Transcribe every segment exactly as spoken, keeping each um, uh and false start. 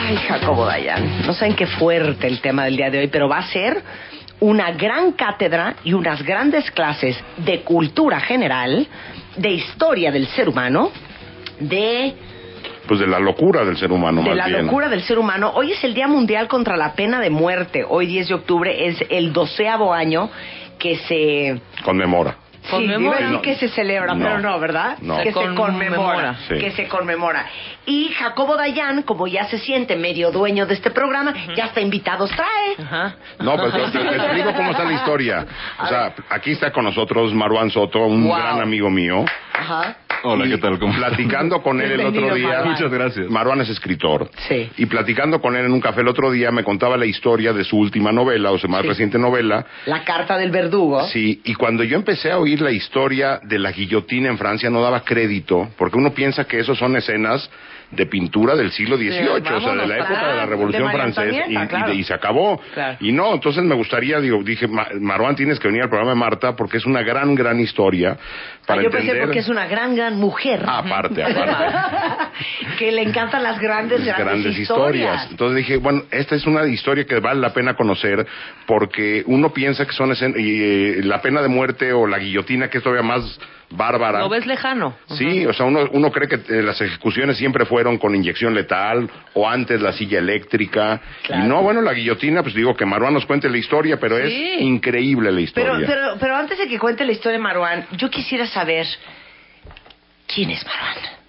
Ay, Jacobo Dayan, no saben qué fuerte el tema del día de hoy, pero va a ser una gran cátedra y unas grandes clases de cultura general, de historia del ser humano, de... Pues de la locura del ser humano, de más la bien. locura del ser humano. Hoy es el Día Mundial contra la Pena de Muerte. Hoy, diez de octubre, es el doceavo año que se... Conmemora. Sí, iba a decir No, que se celebra, no, pero no, ¿verdad? no. Que Se se conmemora. conmemora. Sí. Que se conmemora. Y Jacobo Dayan, como ya se siente medio dueño de este programa, uh-huh. ya hasta invitados trae. Ajá. No, pues te, te explico cómo está la historia. O sea, aquí está con nosotros Maruán Soto, un Wow. gran amigo mío. Ajá. Hola, Y ¿qué tal? ¿Cómo? Platicando con él el otro Bienvenido, día. Maruán. Muchas gracias. Maruán es escritor. Sí. Y platicando con él en un café el otro día, me contaba la historia de su última novela, o su más Sí. reciente novela. La Carta del Verdugo. Sí, y cuando yo empecé a oír la historia de la guillotina en Francia, no daba crédito, porque uno piensa que esos son escenas de pintura del siglo dieciocho, Sí, o sea, de vámonos, la época claro, de la Revolución de María Francesa, y, Antonieta, claro. y, de- y se acabó. Claro. Y no, entonces me gustaría, digo, dije, Ma- Maruán, tienes que venir al programa de Marta, porque es una gran, gran historia para Ah, yo entender... pensé porque es una gran, gran mujer. Ah, aparte, aparte. que le encantan las grandes, grandes, grandes historias. historias. Entonces dije, bueno, esta es una historia que vale la pena conocer, porque uno piensa que son escen- y, eh, la pena de muerte o la guillotina, que es todavía más bárbara. Lo ves lejano. Sí, o sea, uno, uno cree que eh, las ejecuciones siempre fueron con inyección letal, o antes la silla eléctrica. Claro. Y no, bueno, la guillotina, pues digo que Maruán nos cuente la historia, pero Sí. es increíble la historia. Pero, pero, pero antes de que cuente la historia de Maruán, yo quisiera saber quién es Maruán.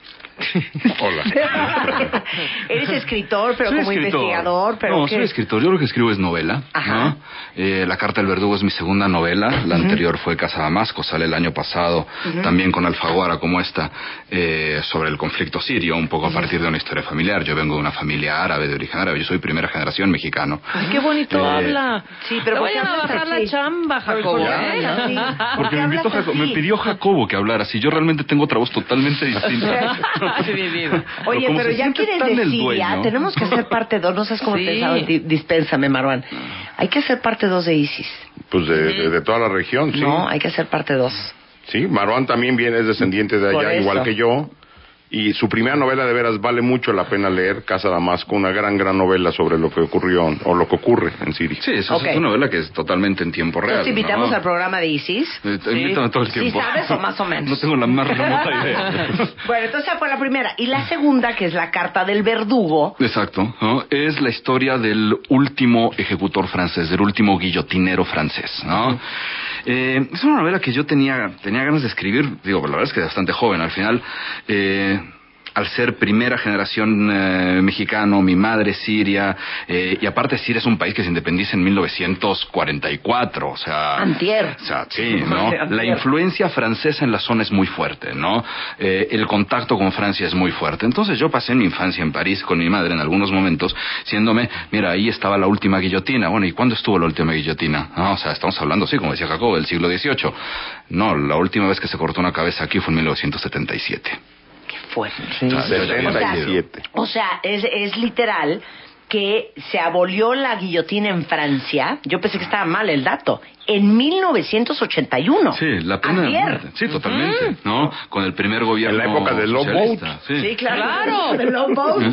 Hola. Eres escritor, pero Soy como escritor. investigador, pero No, ¿qué? soy escritor. Yo lo que escribo es novela. Ajá. ¿no? Eh, La Carta del Verdugo es mi segunda novela. La Ujú. anterior fue Casa Damasco, sale el año pasado, Ujú. también con Alfaguara como esta, eh, sobre el conflicto sirio, un poco a partir de una historia familiar. Yo vengo de una familia árabe, de origen árabe. Yo soy primera generación mexicano. Ay, qué bonito Eh, habla. Sí, pero Te ¿por qué vayan a hablas bajar así? la chamba, Jacobo. Ya, ¿eh? ya, sí. ¿Por Porque qué me, invitó hablas Jaco- me así? pidió Jacobo que hablara. Si yo realmente tengo otra voz totalmente distinta. Ay, mi vida. Oye, como pero se ya siente que eres tan de el Siria, dueño. tenemos que hacer parte dos. No sabes cómo Sí. he pensado. Di- Dispénsame, Maruán. Hay que hacer parte dos de ISIS. Pues de, de, de toda la región, sí. No, hay que hacer parte dos. Sí, Maruán también viene, es descendiente de Por allá, eso. igual que yo. Y su primera novela de veras vale mucho la pena leer, Casa Damasco, una gran, gran novela sobre lo que ocurrió, o lo que ocurre en Siria. Sí, eso Ok. es una novela que es totalmente en tiempo real. Entonces te invitamos ¿no? al programa de ISIS. Eh, te invítame todo el ¿Sí tiempo. sabes o más o menos? No tengo la más remota idea. Bueno, entonces esa fue la primera. Y la segunda, que es La Carta del Verdugo. Exacto, ¿no? Es la historia del último ejecutor francés, del último guillotinero francés, ¿no? Eh, es una novela que yo tenía tenía ganas de escribir, digo, la verdad es que bastante joven, al final, eh, al ser primera generación eh, mexicano, mi madre siria, eh, y aparte Siria es un país que se independiza en mil novecientos cuarenta y cuatro, o sea... Antier. O sea, sí, ¿no? Antier. La influencia francesa en la zona es muy fuerte, ¿no? Eh, el contacto con Francia es muy fuerte. Entonces yo pasé mi infancia en París con mi madre en algunos momentos, diciéndome, mira, ahí estaba la última guillotina. Bueno, ¿y cuándo estuvo la última guillotina? No, o sea, estamos hablando, sí, como decía Jacobo, del siglo dieciocho. No, la última vez que se cortó una cabeza aquí fue en mil novecientos setenta y siete. Qué fuerte. Sí, O sea, setenta y siete. o sea, es, es literal que se abolió la guillotina en Francia. Yo pensé que estaba mal el dato. En mil novecientos ochenta y uno. Sí, la pena de Antier. muerte. Sí, totalmente, ¿no? Con el primer gobierno En la época de Law socialista, Boat. sí. Sí, claro. Claro. De Law Boat.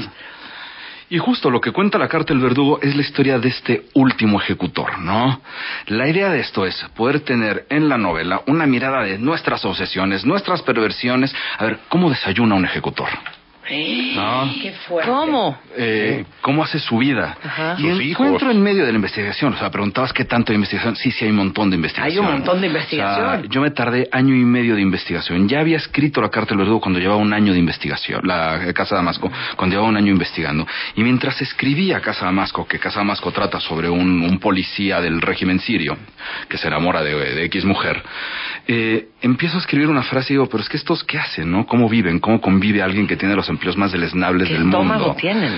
Y justo lo que cuenta la Carta del Verdugo es la historia de este último ejecutor, ¿no? La idea de esto es poder tener en la novela una mirada de nuestras obsesiones, nuestras perversiones. A ver, ¿cómo desayuna un ejecutor? ¿No? Qué fuerte. ¿Cómo? Eh, ¿Cómo hace su vida? Ajá. Y Sus encuentro hijos. en medio de la investigación, o sea, preguntabas qué tanto de investigación. Sí, sí, hay un montón de investigación. Hay un montón de investigación. O sea, yo me tardé año y medio de investigación. Ya había escrito la Carta del Verdugo cuando llevaba un año de investigación, la eh, Casa Damasco, cuando llevaba un año investigando. Y mientras escribía Casa Damasco, que Casa Damasco trata sobre un, un policía del régimen sirio que se enamora de, de X mujer, eh, empiezo a escribir una frase y digo, pero es que estos, ¿qué hacen, no? ¿Cómo viven? ¿Cómo convive alguien que tiene los empleos más deleznables ¿Qué del estómago mundo? tienen?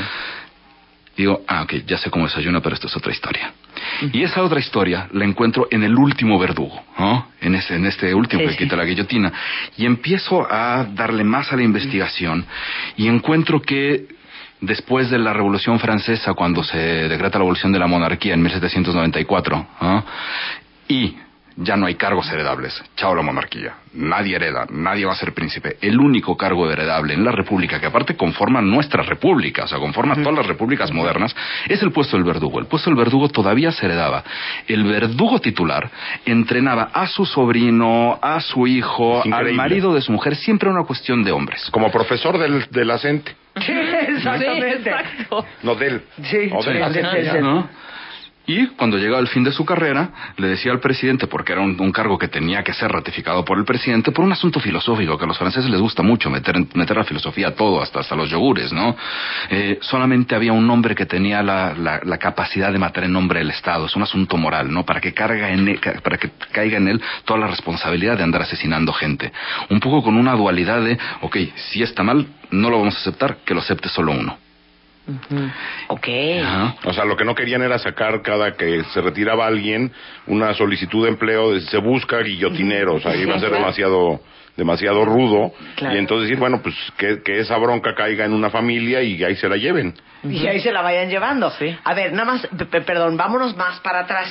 Digo, ah, ok, ya sé cómo desayuna, pero esto es otra historia. Y esa otra historia la encuentro en el último verdugo, ¿no? En, ese, en este último Sí, que sí. quita la guillotina. Y empiezo a darle más a la investigación y encuentro que después de la Revolución Francesa, cuando se decreta la abolición de la monarquía en mil setecientos noventa y cuatro, ¿no? Y ya no hay cargos heredables. Chao la monarquía. Nadie hereda, nadie va a ser príncipe. El único cargo heredable en la república, que aparte conforma nuestra república, o sea, conforma todas las repúblicas modernas, es el puesto del verdugo. El puesto del verdugo todavía se heredaba. El verdugo titular entrenaba a su sobrino, a su hijo, al marido de su mujer, siempre una cuestión de hombres. Como profesor del, del acente. Sí, exactamente. Sí, exacto. No del. Sí, O del sí, acente. sí, sí. ¿No? Y cuando llegaba el fin de su carrera, le decía al presidente, porque era un, un cargo que tenía que ser ratificado por el presidente, por un asunto filosófico, que a los franceses les gusta mucho meter, meter la filosofía a todo, hasta, hasta los yogures, ¿no? Eh, solamente había un hombre que tenía la, la, la capacidad de matar en nombre del Estado. Es un asunto moral, ¿no? Para que, carga en él, para que caiga en él toda la responsabilidad de andar asesinando gente. Un poco con una dualidad de, ok, si está mal, no lo vamos a aceptar, que lo acepte solo uno. Uh-huh. Ok. Ajá. O sea, lo que no querían era sacar cada que se retiraba alguien una solicitud de empleo, de, se busca guillotineros, ahí iba a ser demasiado demasiado rudo, Claro. y entonces decir, bueno, pues que, que esa bronca caiga en una familia y ahí se la lleven. Y ahí se la vayan llevando. Sí. A ver, nada más, p- p- perdón, vámonos más para atrás.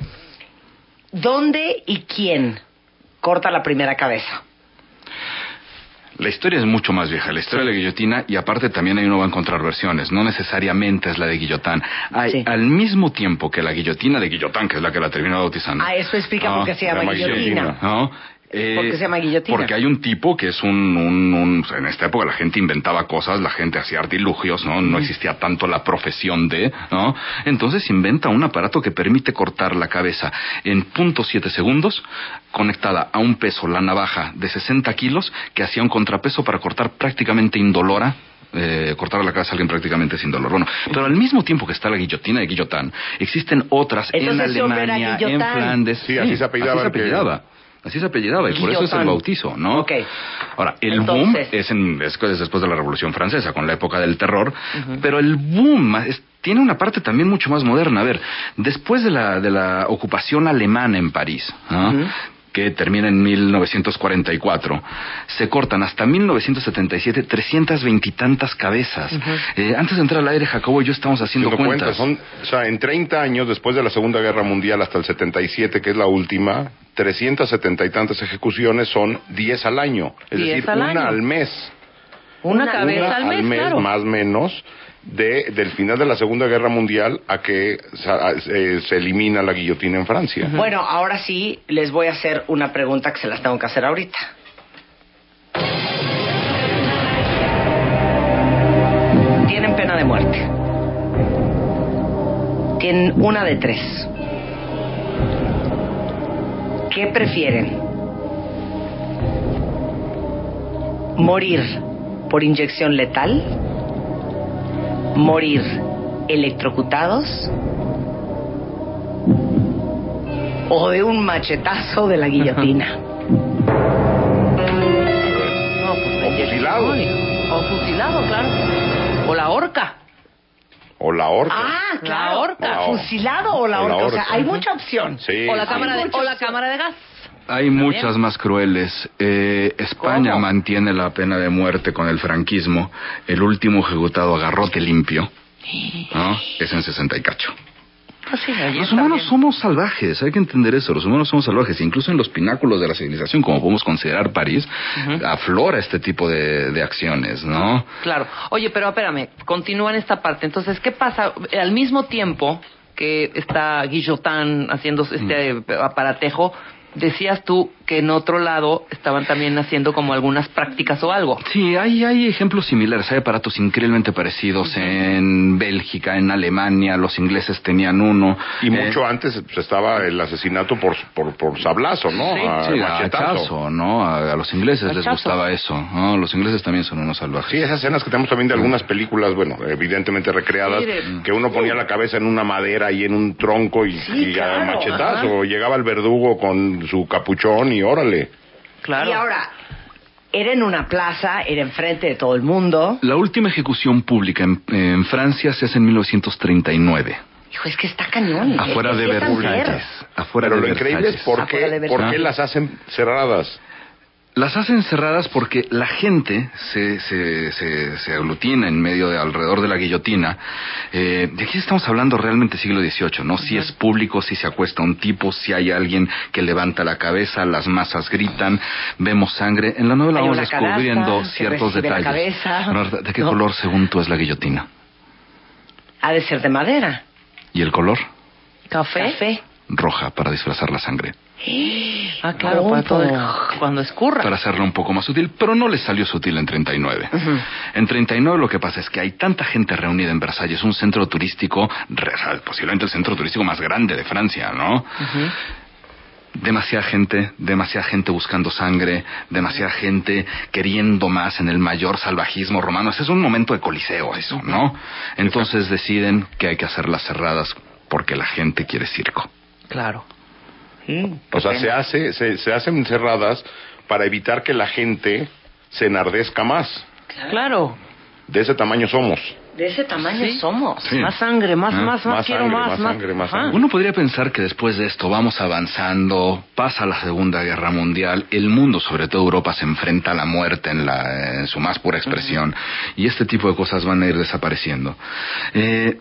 ¿Dónde y quién corta la primera cabeza? La historia es mucho más vieja, la historia de la guillotina, y aparte también ahí uno va a encontrar versiones, no necesariamente es la de Guillotán. Hay, Sí. al mismo tiempo que la guillotina de Guillotán, que es la que la termina bautizando. Ah, eso explica Ah, por qué se se llama llama guillotina. guillotina. ¿no? Eh, ¿Por qué se llama guillotina? Porque hay un tipo que es un, un, un... En esta época la gente inventaba cosas, la gente hacía artilugios, ¿no? No existía tanto la profesión de, ¿no? Entonces inventa un aparato que permite cortar la cabeza en punto siete segundos, conectada a un peso, la navaja de sesenta kilos, que hacía un contrapeso para cortar prácticamente indolora. Eh, cortar la cabeza a alguien prácticamente sin dolor. Bueno, pero al mismo tiempo que está la guillotina de Guillotán, existen otras en Entonces, ese hombre era Alemania, en Guillotán. Flandes. Sí, así se apellidaba Así se el que- apellidaba. Así se apellidaba y por eso es el Guillotán. bautizo, ¿no? Ok. Ahora, el Entonces- boom es, en, es es después de la Revolución Francesa, con la época del terror, pero el boom es- tiene una parte también mucho más moderna. A ver, después de la, de la ocupación alemana en París, ¿no? Ujú. que termina en mil novecientos cuarenta y cuatro, se cortan hasta mil novecientos setenta y siete trescientas veintitantas cabezas. Eh, antes de entrar al aire, Jacobo y yo estamos haciendo Haciendo cuentas. cuentas, son, o sea, en treinta años después de la Segunda Guerra Mundial hasta el setenta y siete, que es la última, trescientas setenta y tantas ejecuciones, son diez al año. Es diez decir, al una año. al mes. Una, Una- cabeza Una al mes, claro. más o menos, de, del final de la Segunda Guerra Mundial a que sa- eh, se elimina la guillotina en Francia. Bueno, ahora sí les voy a hacer una pregunta que se las tengo que hacer ahorita. Tienen pena de muerte. Tienen una de tres. ¿Qué prefieren? ¿Morir por inyección letal? ¿Morir electrocutados? ¿O de un machetazo de la guillotina? No, pues O fusilado. O fusilado, claro. O la horca. O la horca. Ah, claro. La horca. No. ¿Fusilado o la O la horca? O sea, horca. hay mucha opción. Sí, O la sí. cámara de, muchas o la opciones. cámara de gas. Hay muchas más crueles. Eh, España ¿Cómo? mantiene la pena de muerte con el franquismo. El último ejecutado a garrote limpio, ¿no? Es en sesenta y cacho. Pues sí, allí Los está humanos bien. somos salvajes, hay que entender eso. Los humanos somos salvajes. Incluso en los pináculos de la civilización, como podemos considerar París, aflora este tipo de, de acciones, ¿no? Claro. Oye, pero espérame, continúa en esta parte. Entonces, ¿qué pasa? Al mismo tiempo que está Guillotán haciendo este Mm. aparatejo, decías tú que en otro lado estaban también haciendo como algunas prácticas o algo. Sí, hay, hay ejemplos similares, hay aparatos increíblemente parecidos en Bélgica, en Alemania, los ingleses tenían uno. Y Eh, mucho antes pues, estaba el asesinato por, por, por sablazo, ¿no? Sí, A Sí, a machetazo. hachazo, ¿no? A, a los ingleses les Hachazo. gustaba eso, ¿no? Los ingleses también son unos salvajes. Sí, esas escenas que tenemos también de algunas películas, bueno, evidentemente recreadas, Sí, de- que uno ponía la cabeza en una madera y en un tronco y, Sí, y claro, a machetazo. ajá. Llegaba el verdugo con su capuchón y órale. Claro. Y ahora, era en una plaza, era enfrente de todo el mundo. La última ejecución pública en, en Francia se hace en mil novecientos treinta y nueve, Hijo, es que está cañón. afuera Es que de sí es tan Versalles. cerca. Afuera Pero de lo increíble es Versalles. por Afuera de qué, por qué Versalles. las hacen cerradas. Las hacen cerradas porque la gente se, se, se, se aglutina en medio de alrededor de la guillotina. Eh, de aquí estamos hablando realmente siglo dieciocho, ¿no? Uh-huh. Si es público, si se acuesta un tipo, si hay alguien que levanta la cabeza, las masas gritan, vemos sangre. En la novela vamos descubriendo ciertos detalles. ¿De qué no. color, según tú, es la guillotina? Ha de ser de madera. ¿Y el color? Café. Café. Roja, para disfrazar la sangre. Ah, claro, para todo el... cuando escurra. Para hacerlo un poco más sutil, pero no les salió sutil en treinta y nueve. Uh-huh. En treinta y nueve lo que pasa es que hay tanta gente reunida en Versalles, un centro turístico, posiblemente el centro turístico más grande de Francia, ¿no? Uh-huh. Demasiada gente, demasiada gente buscando sangre, demasiada gente queriendo más en el mayor salvajismo romano. Ese es un momento de coliseo eso, ¿no? Entonces deciden que hay que hacerlas cerradas porque la gente quiere circo. Claro. Mm, o sea, se hace, se, se hacen cerradas para evitar que la gente se enardezca más. Claro. De ese tamaño somos. De ese tamaño sí. somos. Sí. Más sangre, más, ¿Eh? más, más, más quiero sangre, más, más, más sangre, más sangre. Uno podría pensar que después de esto vamos avanzando, pasa la Segunda Guerra Mundial, el mundo, sobre todo Europa, se enfrenta a la muerte en, la, en su más pura expresión, uh-huh. y este tipo de cosas van a ir desapareciendo. Eh,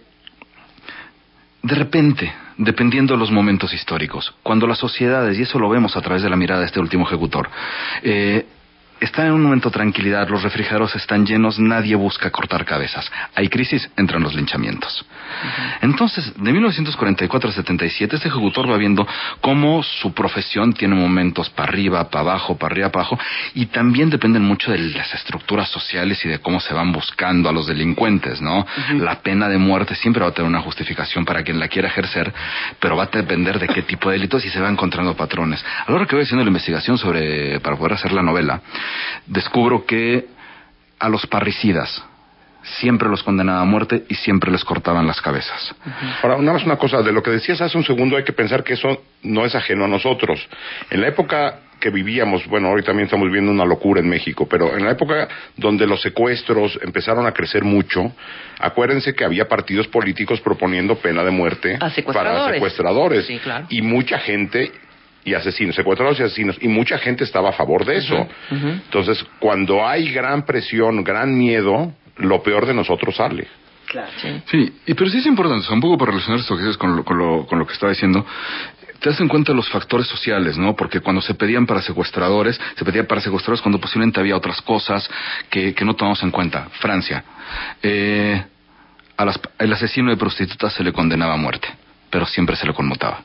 de repente, dependiendo de los momentos históricos, cuando las sociedades, y eso lo vemos a través de la mirada de este último ejecutor, eh, están en un momento de tranquilidad, los refrigerados están llenos, nadie busca cortar cabezas. Hay crisis, entran los linchamientos. Uh-huh. Entonces, de mil novecientos cuarenta y cuatro a setenta y siete, este ejecutor va viendo cómo su profesión tiene momentos para arriba, para abajo, para arriba, para abajo, y también dependen mucho de las estructuras sociales y de cómo se van buscando a los delincuentes, ¿no? Uh-huh. La pena de muerte siempre va a tener una justificación para quien la quiera ejercer, pero va a depender de qué tipo de delitos y se va encontrando patrones. A la hora que voy haciendo la investigación sobre para poder hacer la novela, descubro que a los parricidas siempre los condenaban a muerte y siempre les cortaban las cabezas. Uh-huh. Ahora, nada más una cosa, de lo que decías hace un segundo hay que pensar que eso no es ajeno a nosotros. En la época que vivíamos, bueno, hoy también estamos viendo una locura en México, pero en la época donde los secuestros empezaron a crecer mucho, acuérdense que había partidos políticos proponiendo pena de muerte para secuestradores. Sí, claro. Y mucha gente... y asesinos, secuestrados y asesinos, y mucha gente estaba a favor de eso. Uh-huh, uh-huh. Entonces, cuando hay gran presión, gran miedo, lo peor de nosotros sale. Claro. Sí, sí, y, pero sí es importante, o sea, un poco para relacionar esto que dices con lo, con lo, con lo que estaba diciendo, te das en cuenta los factores sociales, ¿no? Porque cuando se pedían para secuestradores, se pedía para secuestradores cuando posiblemente había otras cosas que, que no tomamos en cuenta. Francia, eh, a las, el asesino de prostitutas se le condenaba a muerte, pero siempre se le conmutaba.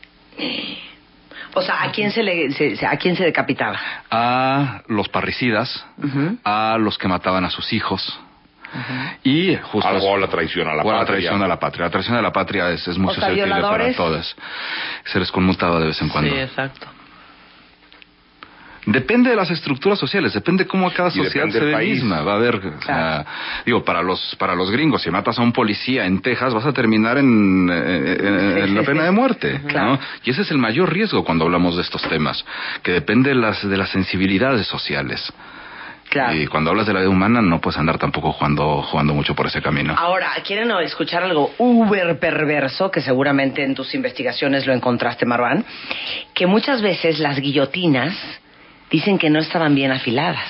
O sea, ¿a quién se le se, a quién se decapitaba? A los parricidas, uh-huh. a los que mataban a sus hijos. Uh-huh. Y justo algo a la traición a la patria. La traición a la patria. La traición a la patria es, es muy o sea, susceptible para todas. Se les conmutaba de vez en cuando. Sí, exacto. Depende de las estructuras sociales, depende cómo cada y sociedad se ve misma. Va a haber, claro. o sea, digo, para los para los gringos, si matas a un policía en Texas, vas a terminar en, en, en, en la pena de muerte, ¿no? Claro. Y ese es el mayor riesgo cuando hablamos de estos temas, que depende de las de las sensibilidades sociales. Claro. Y cuando hablas de la vida humana, no puedes andar tampoco jugando jugando mucho por ese camino. Ahora, ¿quieren escuchar algo uber perverso? Que seguramente en tus investigaciones lo encontraste, Marwan. Que muchas veces las guillotinas dicen que no estaban bien afiladas.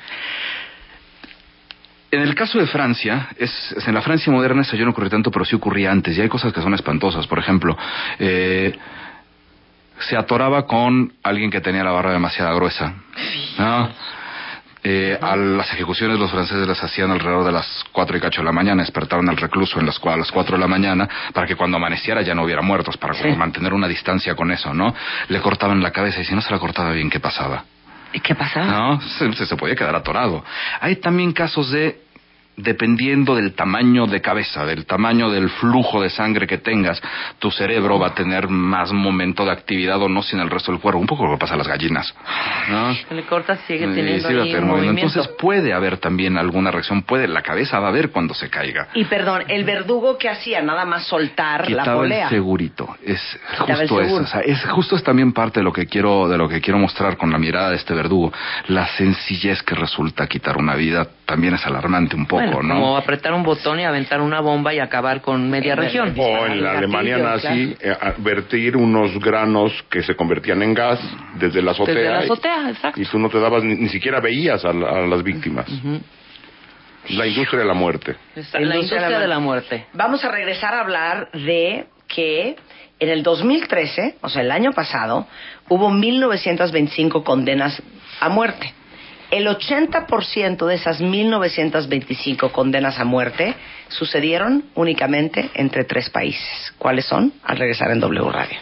En el caso de Francia, es, es en la Francia moderna eso ya no ocurre tanto, pero sí ocurría antes. Y hay cosas que son espantosas. Por ejemplo, eh, se atoraba con alguien que tenía la barra demasiado gruesa, ¿no? Eh, a las ejecuciones los franceses las hacían alrededor de las cuatro y cacho de la mañana, despertaban al recluso en las, a las cuatro de la mañana para que cuando amaneciera ya no hubiera muertos, para sí. mantener una distancia con eso, ¿no? Le cortaban la cabeza y si no se la cortaba bien, ¿qué pasaba? ¿Y qué pasaba? No, se, se podía quedar atorado. Hay también casos de, dependiendo del tamaño de cabeza, del tamaño del flujo de sangre que tengas, tu cerebro va a tener más momento de actividad o no sin el resto del cuerpo. Un poco lo que pasa a las gallinas, ¿no? Le cortas, sigue teniendo eh, ahí un movimiento. Entonces puede haber también alguna reacción, puede, la cabeza va a ver cuando se caiga. Y perdón, el verdugo que hacía, nada más soltar Quitaba la polea. el segurito, es Quitaba justo eso, o sea, es justo es también parte de lo que quiero, de lo que quiero mostrar con la mirada de este verdugo. La sencillez que resulta quitar una vida también es alarmante un poco. Bueno, ¿no? como apretar un botón y aventar una bomba y acabar con media En el- región. O en la Gatillo, Alemania nazi, claro. eh, a- vertir unos granos que se convertían en gas desde la azotea. Desde la y- azotea, exacto. Y tú no te dabas, ni, ni siquiera veías a, la- a las víctimas. Ujú. La industria de la muerte. Esa- La industria de la muerte. Vamos a regresar a hablar de que en el dos mil trece, o sea, el año pasado, hubo mil novecientas veinticinco condenas a muerte. El ochenta por ciento de esas mil novecientas veinticinco condenas a muerte sucedieron únicamente entre tres países. ¿Cuáles son? Al regresar en W Radio.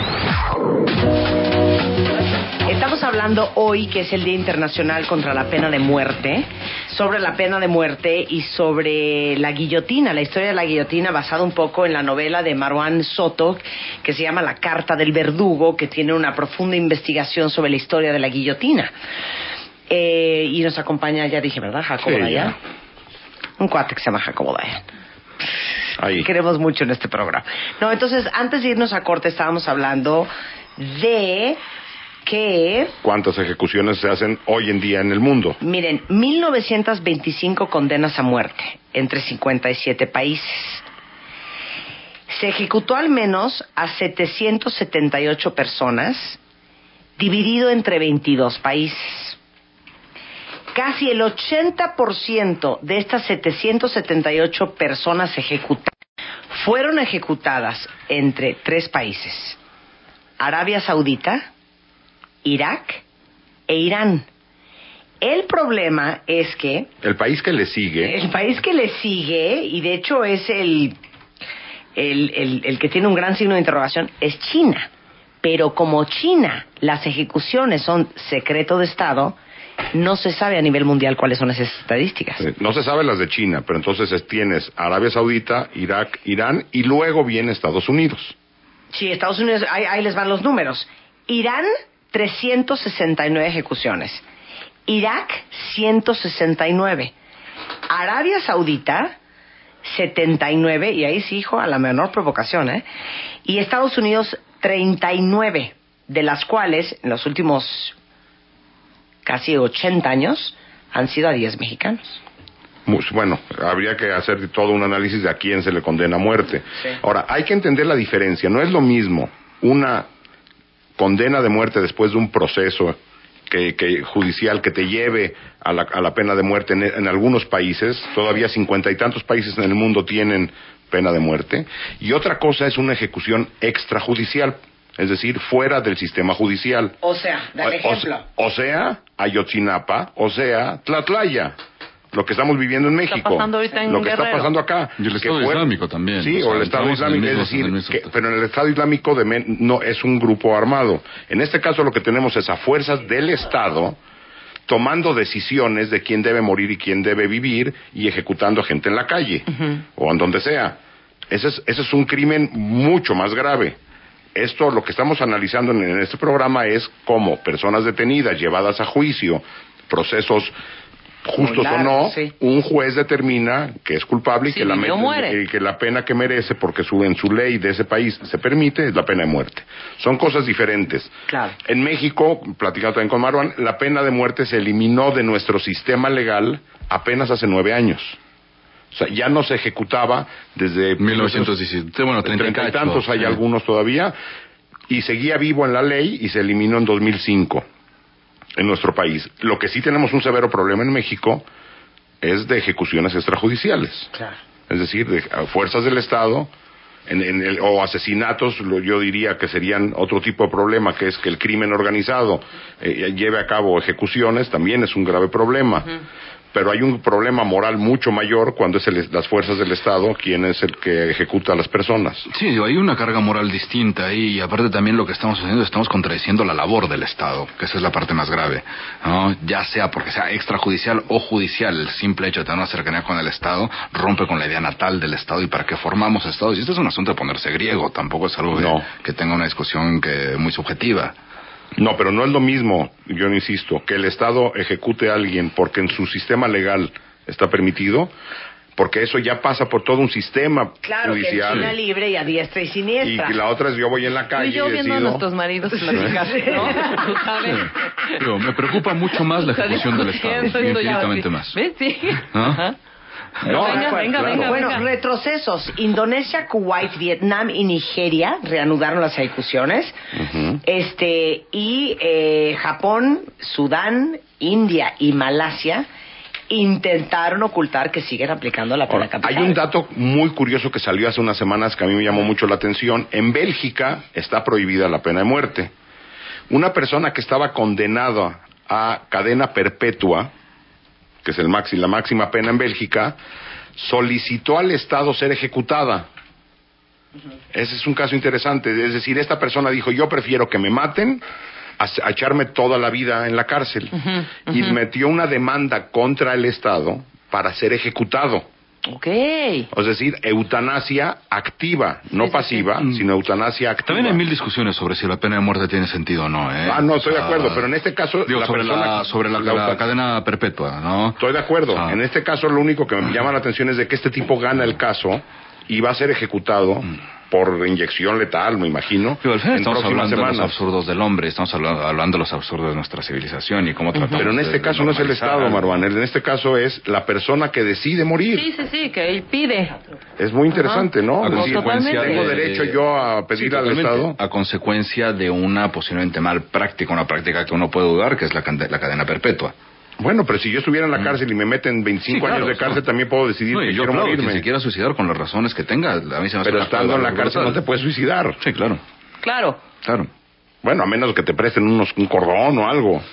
Estamos hablando hoy, que es el Día Internacional contra la Pena de Muerte, sobre la pena de muerte y sobre la guillotina, la historia de la guillotina basada un poco en la novela de Marwan Soto, que se llama La Carta del Verdugo, que tiene una profunda investigación sobre la historia de la guillotina. Eh, y nos acompaña, ya dije, ¿verdad? Jacobo Sí, Dayan. ya. Un cuate que se llama Jacobo Dayan. Ahí. Queremos mucho en este programa. No, entonces, antes de irnos a corte, estábamos hablando de que, ¿Cuántas ejecuciones se hacen hoy en día en el mundo? miren, mil novecientas veinticinco condenas a muerte entre cincuenta y siete países. Se ejecutó al menos a setecientas setenta y ocho personas, dividido entre veintidós países. Casi el ochenta por ciento de estas setecientas setenta y ocho personas ejecutadas fueron ejecutadas entre tres países: Arabia Saudita, Irak e Irán. El problema es que El país que le sigue, el país que le sigue, y de hecho es el, el, el, el que tiene un gran signo de interrogación, es China. Pero como China, las ejecuciones son secreto de Estado, no se sabe a nivel mundial cuáles son esas estadísticas. eh, no se sabe las de China, pero entonces es- tienes Arabia Saudita, Irak, Irán y luego viene Estados Unidos. Sí, Estados Unidos, ahí, ahí les van los números. Irán, trescientas sesenta y nueve ejecuciones. Irak, ciento sesenta y nueve. Arabia Saudita, setenta y nueve. Y ahí sí, hijo, a la menor provocación, ¿eh? Y Estados Unidos, treinta y nueve. De las cuales, en los últimos casi ochenta años, han sido a diez mexicanos. Mu- Bueno, habría que hacer todo un análisis de a quién se le condena a muerte. Sí. Ahora, hay que entender la diferencia. No es lo mismo una condena de muerte después de un proceso que, que judicial que te lleve a la, a la pena de muerte en, en algunos países. Todavía cincuenta y tantos países en el mundo tienen pena de muerte. Y otra cosa es una ejecución extrajudicial, es decir, fuera del sistema judicial. O sea, dame O- o- ejemplo. O, sea, Ayotzinapa, o sea, Tlatlaya. Lo que estamos viviendo en México. pasando ahorita en lo que está Guerrero. pasando acá. Y el Que Estado fue- Islámico también. Sí, O o, sea, el Estado estamos en el Islámico. mismo- es decir, en el mismo que- sector. pero en el Estado Islámico de Men- no es un grupo armado. En este caso lo que tenemos es a fuerzas del Estado tomando decisiones de quién debe morir y quién debe vivir y ejecutando gente en la calle o en donde sea. Ese es, ese es un crimen mucho más grave. Esto, lo que estamos analizando en, en este programa es cómo personas detenidas, llevadas a juicio, procesos justos Muy largo, o no, sí. un juez determina que es culpable y Sí, que, la vive o met- muere. y que la pena que merece, porque su, en su ley de ese país se permite, es la pena de muerte. Son cosas diferentes. Claro. En México, platicando también con Marwan, la pena de muerte se eliminó de nuestro sistema legal apenas hace nueve años. O sea, ya no se ejecutaba desde mil novecientos diecisiete, bueno, treinta y treinta y cacho, tantos, hay sí. algunos todavía, y seguía vivo en la ley y se eliminó en dos mil cinco en nuestro país. Lo que sí tenemos un severo problema en México es de ejecuciones extrajudiciales. Claro. Es decir, de a fuerzas del Estado en, en el- o asesinatos, lo- yo diría que serían otro tipo de problema, que es que el crimen organizado eh, lleve a cabo ejecuciones, también es un grave problema. Pero hay un problema moral mucho mayor cuando es el- las fuerzas del Estado quien es el que ejecuta a las personas. Sí, digo, hay una carga moral distinta ahí, y aparte también lo que estamos haciendo, estamos contradiciendo la labor del Estado, que esa es la parte más grave, ¿no? Ya sea porque sea extrajudicial o judicial, el simple hecho de tener una cercanía con el Estado rompe con la idea natal del Estado y para qué formamos Estados. Y esto es un asunto de ponerse griego, tampoco es algo que, No. que tenga una discusión que muy subjetiva. No, pero no es lo mismo, yo insisto, que el Estado ejecute a alguien porque en su sistema legal está permitido, porque eso ya pasa por todo un sistema Claro, que en judicial. China libre y a diestra y Y siniestra. que la otra es yo voy en la Tú calle y yo y viendo a decido- nuestros maridos platicar, ¿no? Tú sabes. Digo, me preocupa mucho más la ejecución del Estado, Estoy ya infinitamente así. más. ¿Ves? Sí. ¿No? Ajá. No, venga, claro. venga, venga, Bueno, venga. retrocesos. Indonesia, Kuwait, Vietnam y Nigeria reanudaron las ejecuciones. Ujú. Este, y eh, Japón, Sudán, India y Malasia intentaron ocultar que siguen aplicando la pena Ahora, capital. hay un dato muy curioso que salió hace unas semanas que a mí me llamó mucho la atención. En Bélgica está prohibida la pena de muerte. Una persona que estaba condenada a cadena perpetua, que es el maxi, la máxima pena en Bélgica, solicitó al Estado ser ejecutada. Ese es un caso interesante. Es decir, esta persona dijo, yo prefiero que me maten a, a echarme toda la vida en la cárcel. Ujú, Y ujú. metió una demanda contra el Estado para ser ejecutado. Ok. Es decir, eutanasia activa, no Sí, sí, pasiva, sí. sino eutanasia activa. También hay mil discusiones sobre si la pena de muerte tiene sentido o no, ¿eh? Ah, no, estoy O de sea, acuerdo, pero en este caso... Digo, la sobre, persona la, que- sobre la, la la euta- cadena perpetua, ¿no? Estoy de acuerdo. Ah. En este caso lo único que me llama la atención es de que este tipo gana el caso y va a ser ejecutado por inyección letal, me imagino, Digo, al final en estamos próximas hablando de los semanas. absurdos del hombre, estamos hablando, hablando de los absurdos de nuestra civilización y cómo tratamos Pero en de- este de caso no es el normalizar Estado, algo. Marwan, en este caso es la persona que decide morir. Sí, sí, sí, que él pide. Es muy interesante, ¿no? A Es decir, consecuencia de- tengo derecho yo a pedir Sí, al totalmente. Estado. A consecuencia de una posiblemente mal práctica, una práctica que uno puede dudar, que es la, cande- la cadena perpetua. Bueno, pero si yo estuviera en la cárcel y me meten veinticinco Sí, claro, años de cárcel, no. también puedo decidir No, que y yo, quiero claro, morirme. quien se quiera suicidar con las razones que tenga, a mí se me hace Pero una estando en la cosa cárcel no brutal. te puedes suicidar. Sí, claro, Claro. claro. Bueno, a menos que te presten unos, un cordón o algo.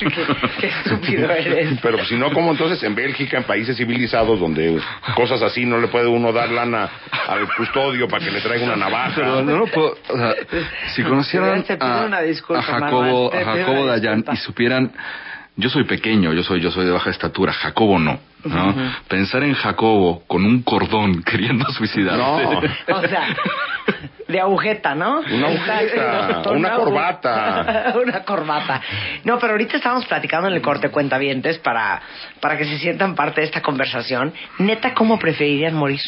Qué estúpido eres. Pero si no, como entonces en Bélgica, en países civilizados, donde cosas así no le puede uno dar lana al custodio para que le traiga una navaja. Pero no lo puedo, o sea, si conocieran Te pido a, una disculpa, a Jacobo, Marwan, te a pido Jacobo una Dayan disculpa. y supieran, yo soy pequeño, yo soy, yo soy de baja estatura, Jacobo no, ¿no? Ujú. Pensar en Jacobo con un cordón queriendo suicidarse. No. O sea, de agujeta, ¿no? Una agujeta, una agu- corbata. una corbata. No, pero ahorita estamos platicando en el corte cuentavientes para, para que se sientan parte de esta conversación. Neta, ¿cómo preferirían morir?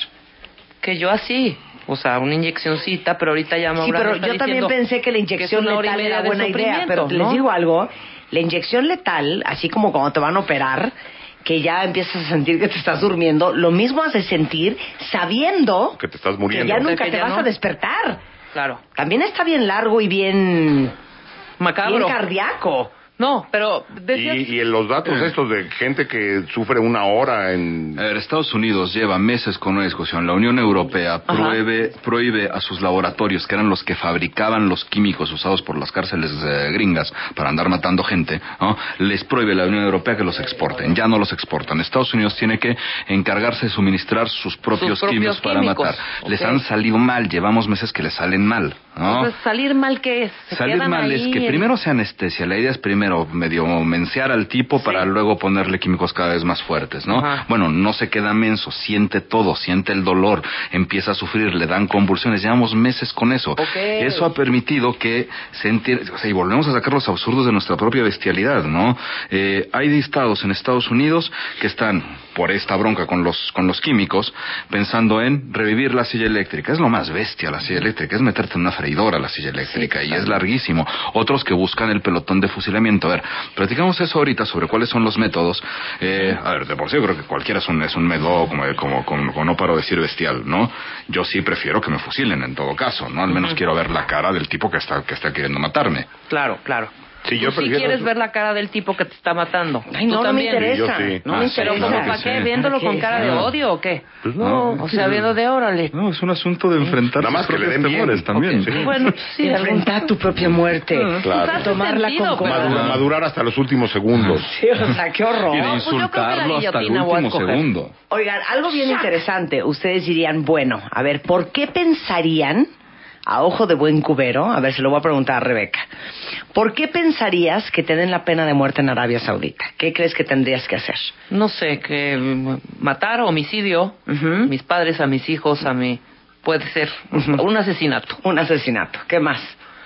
Que yo así. O sea, una inyeccióncita, pero ahorita ya me Sí, pero yo también pensé que la inyección una hora y letal media era de buena idea, pero sufrimiento, ¿no? les digo algo, la inyección letal, así como cuando te van a operar, que ya empiezas a sentir que te estás durmiendo, lo mismo hace sentir sabiendo Que te estás que muriendo. ya nunca Que te ya vas no. a despertar. Claro. También está bien largo y bien, Macabro. bien cardíaco. No, pero Y, decías... y en los datos estos de gente que sufre una hora en... A ver, Estados Unidos lleva meses con una discusión. La Unión Europea prohíbe, prohíbe a sus laboratorios, que eran los que fabricaban los químicos usados por las cárceles eh, gringas para andar matando gente, ¿no? Les prohíbe la Unión Europea que los exporten. Ya no los exportan. Estados Unidos tiene que encargarse de suministrar sus propios, Sus propios químicos para químicos. matar. Les Ok. han salido mal. Llevamos meses que les salen mal, ¿no? Entonces, salir mal, ¿qué es? Se Salir quedan mal ahí es que en- primero se anestesia. La idea es primero medio mensear al tipo para luego ponerle químicos cada vez más fuertes, ¿no? Ajá. Bueno, no se queda menso, siente todo, siente el dolor, empieza a sufrir, le dan convulsiones. Llevamos meses con eso. Ok. Eso ha permitido que se entienda, o sea, y volvemos a sacar los absurdos de nuestra propia bestialidad, ¿no? Eh, hay estados en Estados Unidos que están por esta bronca con los con los químicos pensando en revivir la silla eléctrica. Es lo más bestia la silla eléctrica, es meterte en una freidora la silla eléctrica y es larguísimo. Otros que buscan el pelotón de fusilamiento. A ver, platicamos eso ahorita sobre cuáles son los métodos. Eh, a ver, de por sí yo creo que cualquiera es un, es un método como, como, como, como no paro de decir bestial, ¿no? Yo sí prefiero que me fusilen en todo caso, ¿no? Al menos quiero ver la cara del tipo que está, que está queriendo matarme. Claro, claro. Sí, Tú yo sí prefiero quieres eso. ver la cara del tipo que te está matando. Ay, Tú no, no me también. interesa. Sí, yo sí. No Ah, me sí, Pero interesa. ¿cómo claro para que qué? sí. ¿Viéndolo ¿Para con qué? cara de No. odio o qué? Pues No, O sea, viendo de órale. No, es un asunto de enfrentar Nada más sus que le propios den bien. temores también. Ok, sí. Bueno, sí, Y algún... enfrentar tu propia muerte. Claro. Pues hace Tomarla sentido, con pero- Madura- madurar hasta los últimos segundos. Sí, o sea, qué horror. Y de No, pues yo creo que la insultarlo hasta el guillotina voy a último escoger. segundo. Oigan, algo bien interesante. Ustedes dirían, bueno, a ver, ¿por qué pensarían, a ojo de buen cubero, a ver, se lo voy a preguntar a Rebeca, ¿por qué pensarías que te den la pena de muerte en Arabia Saudita? ¿Qué crees que tendrías que hacer? No sé, que mm, matar, homicidio, Ujú. mis padres, a mis hijos, a mi... Puede ser Ujú. un asesinato. Un asesinato. ¿Qué más?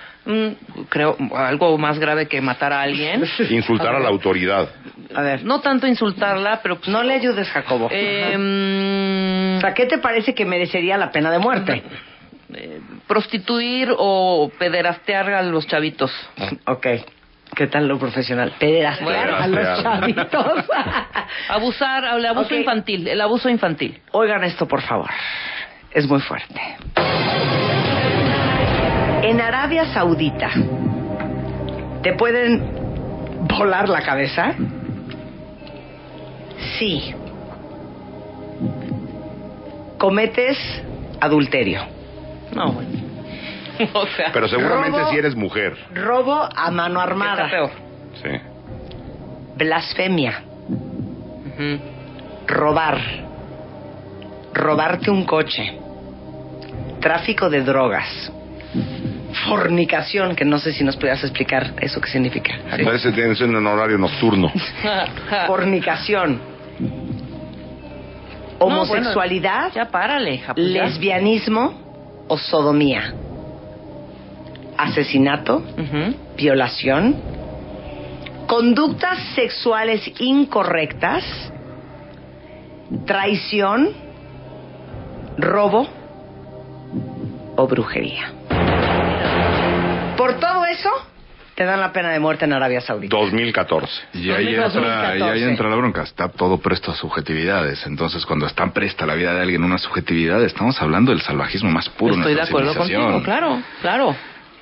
Mm, creo algo más grave que matar a alguien. Insultar a la autoridad. A ver, No tanto insultarla, pero pues, no le ayudes, Jacobo. eh, mm, O sea, ¿qué te parece que merecería la pena de muerte? eh, prostituir o pederastear a los chavitos. Ok. ¿Qué tal lo profesional? Pederastear Bueno, a los chavitos. Abusar, el abuso Okay. infantil, el abuso infantil. Oigan esto, por favor. Es muy fuerte. En Arabia Saudita, ¿te pueden volar la cabeza? Sí. Cometes adulterio. No, bueno. O sea, Pero seguramente Robo- si eres mujer. Robo a mano ¿qué armada. está peor? Sí. Blasfemia. Ujú. Robar. Robarte un coche. Tráfico de drogas. Fornicación, que no sé si nos pudieras explicar eso qué significa. Parece que tienes en un horario nocturno. Fornicación. No, Homosexualidad. bueno, ya párale, hija, pues ya. Lesbianismo o sodomía. Asesinato. Ujú. Violación. Conductas sexuales incorrectas. Traición. Robo o brujería. Por todo eso, te dan la pena de muerte en Arabia Saudita. dos mil catorce. Y ahí, dos mil entra, y catorce. ahí entra la bronca, está todo presto a subjetividades. Entonces, cuando está presta la vida de alguien una subjetividad, estamos hablando del salvajismo más puro. Estoy en de nuestra acuerdo civilización. contigo, claro, claro.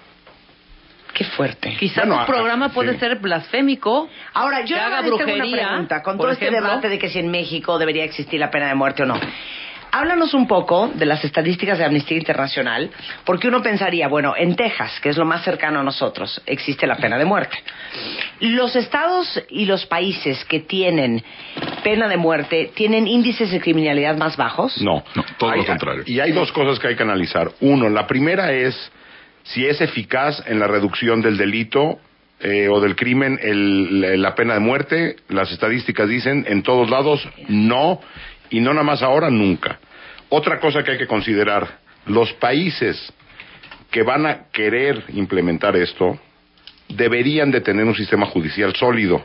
Qué fuerte. Quizás Bueno, tu programa ah, puede sí. ser blasfémico. Ahora, yo que nada haga más tengo una brujería, pregunta, con por todo este ejemplo. debate de que si en México debería existir la pena de muerte o no. Háblanos un poco de las estadísticas de Amnistía Internacional, porque uno pensaría, bueno, en Texas, que es lo más cercano a nosotros, existe la pena de muerte. Los estados y los países que tienen pena de muerte, ¿tienen índices de criminalidad más bajos? No, No, todo Hay- lo contrario. Y hay dos cosas que hay que analizar. Uno, la primera es si es eficaz en la reducción del delito eh, o del crimen el- la pena de muerte. Las estadísticas dicen en todos lados no, y no nada más ahora, nunca. Otra cosa que hay que considerar, los países que van a querer implementar esto deberían de tener un sistema judicial sólido.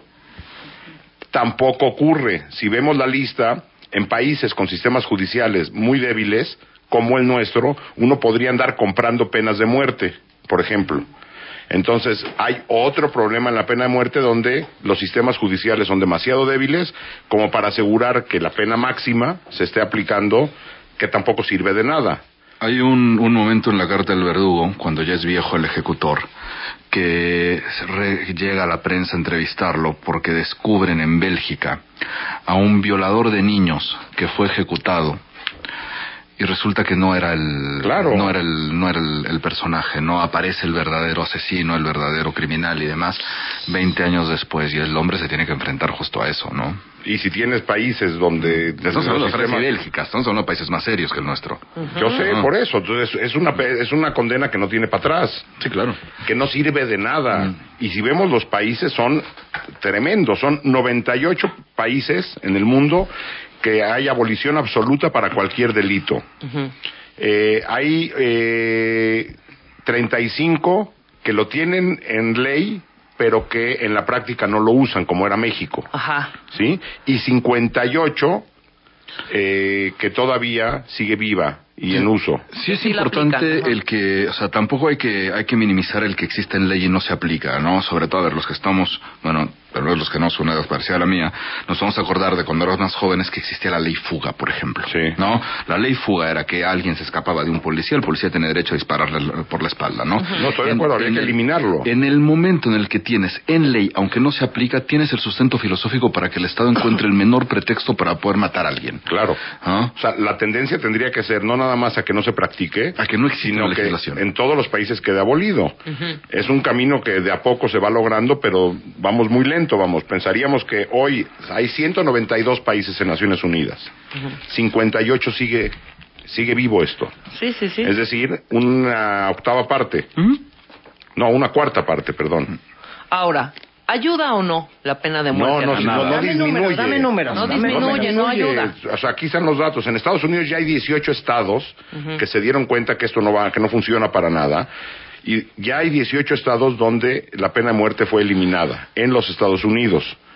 Tampoco ocurre. Si vemos la lista, en países con sistemas judiciales muy débiles, como el nuestro, uno podría andar comprando penas de muerte, por ejemplo. Entonces, hay otro problema en la pena de muerte donde los sistemas judiciales son demasiado débiles como para asegurar que la pena máxima se esté aplicando, que tampoco sirve de nada. Hay un, un momento en la carta del verdugo, cuando ya es viejo el ejecutor, que re- llega a la prensa a entrevistarlo porque descubren en Bélgica a un violador de niños que fue ejecutado. Y resulta que no era el Claro. no era el no era el, el personaje, no aparece el verdadero asesino, el verdadero criminal y demás veinte años después, y el hombre se tiene que enfrentar justo a eso, ¿no? Y si tienes países donde... Estamos hablando de los Francia y sistemas- Bélgica, estamos hablando de países más serios que el nuestro. Yo sé, Ujú. por eso. Entonces, es una, pe- es una condena que no tiene para atrás. Sí, claro. Que no sirve de nada. Mm. Y si vemos los países, son tremendos. Son noventa y ocho países en el mundo que hay abolición absoluta para cualquier delito. Ujú. Eh, hay eh, treinta y cinco que lo tienen en ley, pero que en la práctica no lo usan, como era México. Ajá. ¿Sí? Y cincuenta y ocho eh, que todavía sigue viva y en uso. Sí es Sí la importante aplican, ajá. el que, o sea, tampoco hay que hay que minimizar el que existe en ley y no se aplica, ¿no? Sobre todo a ver los que estamos, bueno, tal vez los que no son una edad parecida a la mía, nos vamos a acordar de cuando éramos más jóvenes que existía la ley fuga, por ejemplo. Sí. ¿No? La ley fuga era que alguien se escapaba de un policía, el policía tiene derecho a dispararle por la espalda, ¿no? No estoy de acuerdo, habría que el- eliminarlo. En el momento en el que tienes en ley, aunque no se aplica, tienes el sustento filosófico para que el Estado encuentre el menor pretexto para poder matar a alguien. Claro. ¿Ah? O sea, la tendencia tendría que ser no nada más a que no se practique, A que no exista sino una que legislación. en todos los países quede abolido. Es un camino que de a poco se va logrando, pero vamos muy lento, vamos. Pensaríamos que hoy hay ciento noventa y dos países en Naciones Unidas. cincuenta y ocho sigue sigue vivo esto. Sí, sí, sí. Es decir, una octava parte. ¿Mm? No, una cuarta parte, perdón. Ahora, ¿ayuda o no la pena de No, muerte? no, a la no, no, nada? Dame disminuye. números, dame números. No Dame disminuye, no ayuda. O sea, aquí están los datos. En Estados Unidos ya hay dieciocho estados que se dieron cuenta que esto no va, que no funciona para nada. Y ya hay dieciocho estados donde la pena de muerte fue eliminada en los Estados Unidos.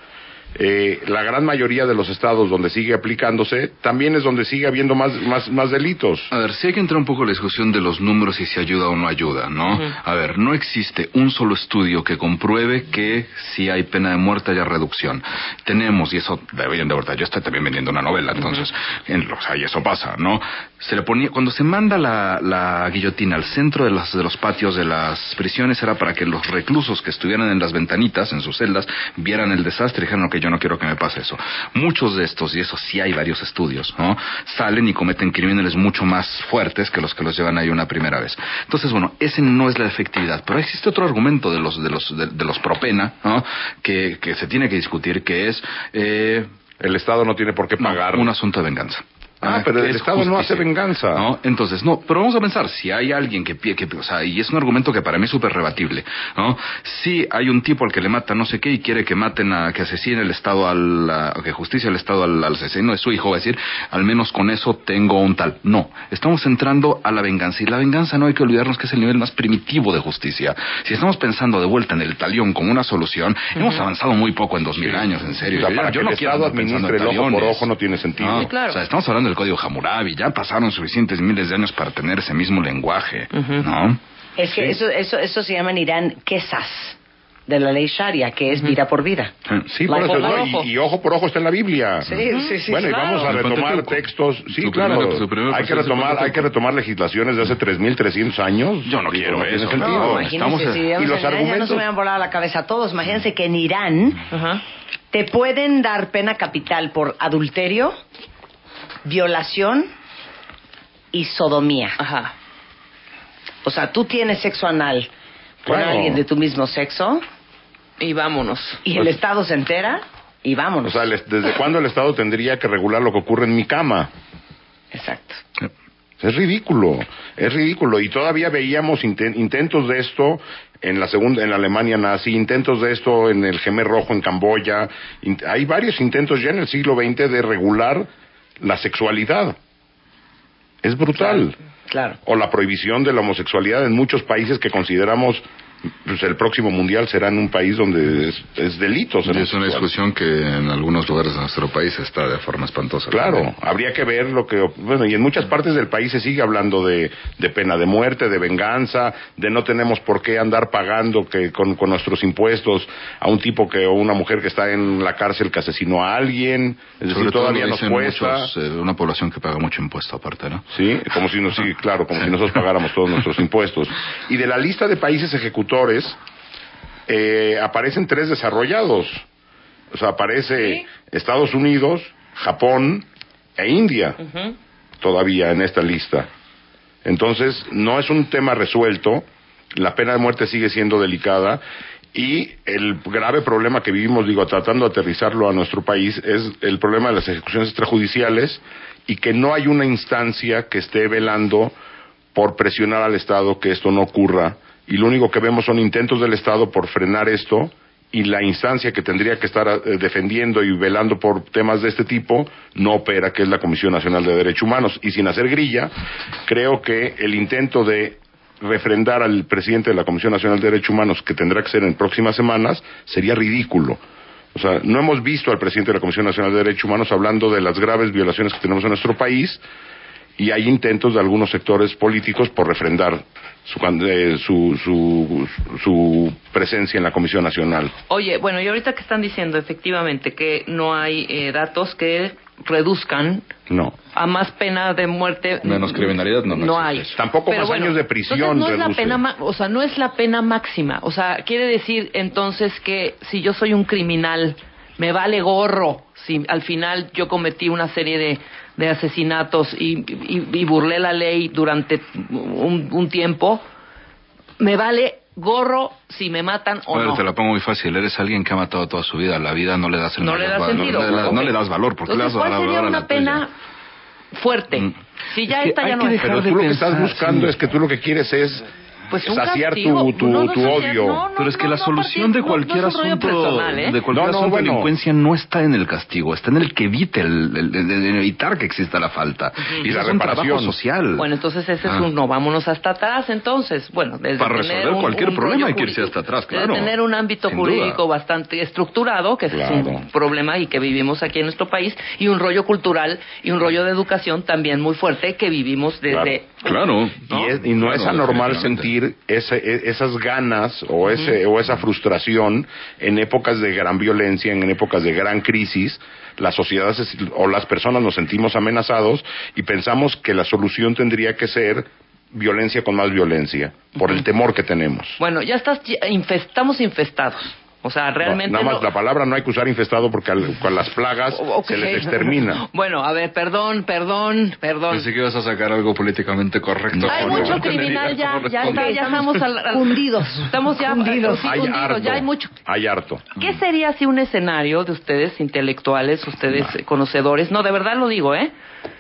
eh, la gran mayoría de los estados donde sigue aplicándose, también es donde sigue habiendo más, más, más delitos. A ver, sí hay que entrar un poco en la discusión de los números y si ayuda o no ayuda, ¿no? Uh-huh. A ver, no existe un solo estudio que compruebe que si hay pena de muerte haya reducción. Tenemos, y eso deberían de verdad, yo estoy también vendiendo una novela, entonces, uh-huh. en, o sea, y eso pasa, ¿no? Se le ponía, cuando se manda la, la guillotina al centro de, las, de los patios de las prisiones, era para que los reclusos que estuvieran en las ventanitas, en sus celdas, vieran el desastre y dijeran, ok, yo no quiero que me pase eso. Muchos de estos, y eso sí hay varios estudios, ¿no? Salen y cometen crímenes mucho más fuertes que los que los llevan ahí una primera vez. Entonces, bueno, ese no es la efectividad. Pero existe otro argumento de los de los de, de los pro pena, ¿no? Que, que se tiene que discutir, que es eh, el Estado no tiene por qué pagar. No, un asunto de venganza. Ah, pero el Estado justicia. no hace venganza. ¿No? Entonces, no, pero vamos a pensar, si hay alguien que, que, o sea, y es un argumento que para mí es súper rebatible, ¿no? Si hay un tipo al que le mata no sé qué y quiere que maten a, que asesine el Estado al, a, que justicia el Estado al, al asesino de su hijo, va a decir, al menos con eso tengo un tal. No, estamos entrando a la venganza, y la venganza no hay que olvidarnos que es el nivel más primitivo de justicia. Si estamos pensando de vuelta en el talión como una solución, uh-huh. hemos avanzado muy poco en dos mil sí. años, en serio. O sea, para yo que no el quiero Estado administre el ojo por ojo no tiene sentido. No, sí, claro. O sea, estamos hablando del Código Hammurabi, ya pasaron suficientes miles de años para tener ese mismo lenguaje, uh-huh. ¿no? Es que sí. eso, eso, eso se llama en Irán quesas de la ley Sharia, que es uh-huh. vida por vida. Sí, por eso, no, ojo. Y, y ojo por ojo está en la Biblia. Sí, sí, sí. Bueno, claro. y vamos a retomar textos. Sí, tu claro. Primero, primero hay que retomar, hay que retomar legislaciones de hace tres mil trescientos años. Yo no quiero eso. No, no, imagínense, Estamos, si y los argumentos ya no se me han volado la cabeza a todos. Imagínense que en Irán uh-huh. te pueden dar pena capital por adulterio, violación y sodomía. Ajá. O sea, tú tienes sexo anal con claro. alguien de tu mismo sexo y vámonos. Y el pues, Estado se entera y vámonos. O sea, ¿desde cuándo el Estado tendría que regular lo que ocurre en mi cama? Exacto. Es ridículo, es ridículo. Y todavía veíamos intent- intentos de esto en la segunda, en la Alemania nazi, intentos de esto en el Khmer Rojo en Camboya. In- hay varios intentos ya en el siglo veinte de regular la sexualidad. Es brutal. Claro, claro. O la prohibición de la homosexualidad en muchos países que consideramos, pues el próximo mundial será en un país donde es, es delito. Sí, es una discusión que en algunos lugares de nuestro país está de forma espantosa. Claro, también. Habría que ver lo que... Bueno, y en muchas partes del país se sigue hablando de, de pena de muerte, de venganza, de no tenemos por qué andar pagando que con, con nuestros impuestos a un tipo que o una mujer que está en la cárcel que asesinó a alguien. Es decir, Sobre todavía todo nos cuesta... Muchos, eh, una población que paga mucho impuesto aparte, ¿no? Sí, como si nos, sí, claro, como si nosotros pagáramos todos nuestros impuestos. Y de la lista de países ejecutores... Eh, aparecen tres desarrollados. O sea, aparece ¿sí? Estados Unidos, Japón e India uh-huh. todavía en esta lista. Entonces, no es un tema resuelto. La pena de muerte sigue siendo delicada. Y el grave problema que vivimos, digo, tratando de aterrizarlo a nuestro país, es el problema de las ejecuciones extrajudiciales y que no hay una instancia que esté velando por presionar al Estado que esto no ocurra. Y lo único que vemos son intentos del Estado por frenar esto, y la instancia que tendría que estar eh, defendiendo y velando por temas de este tipo no opera, que es la Comisión Nacional de Derechos Humanos. Y sin hacer grilla, creo que el intento de refrendar al presidente de la Comisión Nacional de Derechos Humanos, que tendrá que ser en próximas semanas, sería ridículo. O sea, no hemos visto al presidente de la Comisión Nacional de Derechos Humanos hablando de las graves violaciones que tenemos en nuestro país, y hay intentos de algunos sectores políticos por refrendar su, eh, su, su, su presencia en la Comisión Nacional. Oye, bueno, y ahorita que están diciendo efectivamente que no hay eh, datos que reduzcan no. a más pena de muerte, menos criminalidad, no, no, no hay. Tampoco Pero más bueno, años de prisión no es reduce. la pena, o sea, no es la pena máxima. O sea, quiere decir entonces que si yo soy un criminal, me vale gorro si al final yo cometí una serie de de asesinatos y, y, y burlé la ley durante un, un tiempo, me vale gorro si me matan o a ver, no. Te la pongo muy fácil. Eres alguien que ha matado toda su vida. La vida no le das el no le das sentido. No, no, no, okay. no le das valor. Porque Entonces, le das ¿cuál valor sería a una la pena fuerte? Mm. Si ya esta ya no es. Pero tú lo que estás buscando sí. es que tú lo que quieres es Pues un saciar castigo. tu, tu, No, no, tu no, odio. no, no, Pero es que no, la no, solución partir- de no, cualquier no es un rollo asunto personal, ¿eh? de cualquier No, no, asunto de bueno. delincuencia no está en el castigo, está en el que evite el, el- el- el evitar que exista la falta. Y Ese la es un trabajo reparación. social. Bueno, entonces ese Ah. es un no, vámonos hasta atrás entonces. Bueno, desde Para tener resolver un- cualquier un problema rollo hay que irse juri- hasta atrás, desde claro. tener un ámbito Sin jurídico duda. bastante estructurado, que ese es Claro. un problema y que vivimos aquí en nuestro país, y un rollo cultural y un rollo de educación también muy fuerte que vivimos desde... Claro. Y, es- y no Claro, es anormal definitivamente. sentir ese, e- esas ganas o ese o esa frustración en épocas de gran violencia, en épocas de gran crisis. Las sociedades o las personas nos sentimos amenazados y pensamos que la solución tendría que ser violencia con más violencia, por el temor que tenemos. Bueno, ya estás, ya infest- estamos infestados. O sea, realmente... No, nada más no- la palabra no hay que usar infestado porque al- con las plagas Ok. se les extermina. Bueno, a ver, perdón, perdón, perdón. Pensé que ibas a sacar algo políticamente correcto. Hay No, mucho no, criminal ya, no, ya, no, está, ya estamos al, al- Hundidos. Estamos ya Hundidos. sí, Hay hundidos, harto, ya hay mucho. hay harto. ¿Qué sería si un escenario de ustedes intelectuales, ustedes eh, conocedores, no, de verdad lo digo, ¿eh?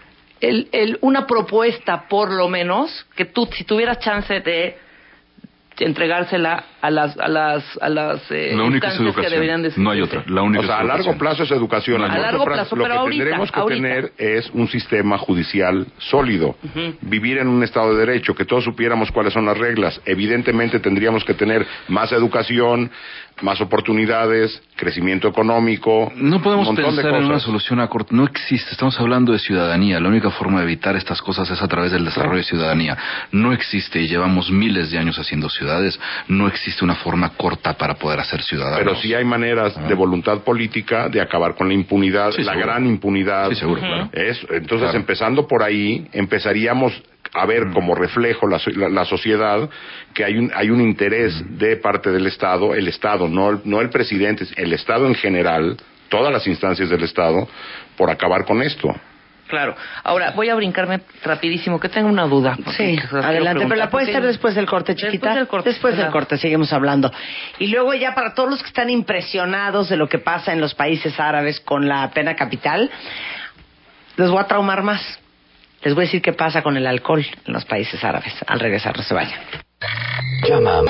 El, el, una propuesta, por lo menos, que tú, si tuvieras chance de entregársela a las a las a las eh, La única es instancias que deberían educación. de No hay otra. La única O sea, es a largo educación. plazo es educación. A A corto largo plazo, lo pero que ahorita, tendremos que ahorita. tener es un sistema judicial sólido. Vivir en un estado de derecho, que todos supiéramos cuáles son las reglas. Evidentemente tendríamos que tener más educación, más oportunidades, crecimiento económico. No podemos un montón de pensar en una cosas. solución a corto. No existe. Estamos hablando de ciudadanía. La única forma de evitar estas cosas es a través del desarrollo de ciudadanía. No existe, y llevamos miles de años haciendo ciudades, no existe una forma corta para poder hacer ciudadanos. Pero sí hay maneras de voluntad política de acabar con la impunidad, Sí, la seguro. gran impunidad. Sí, seguro, claro. Es- entonces, Claro. empezando por ahí, empezaríamos a ver como reflejo la, so- la- la sociedad que hay un hay un interés de parte del Estado, el Estado, no el, no el presidente, el Estado en general, todas las instancias del Estado, por acabar con esto. Claro. Ahora, voy a brincarme rapidísimo, que tengo una duda. Sí, porque se las quiero adelante, pero la preguntar, puedes porque- hacer después del corte, chiquita. Después del corte. Después del Claro. corte, seguimos hablando. Y luego ya para todos los que están impresionados de lo que pasa en los países árabes con la pena capital, les voy a traumar más. Les voy a decir qué pasa con el alcohol en los países árabes. Al regresar, no se vayan. Llama.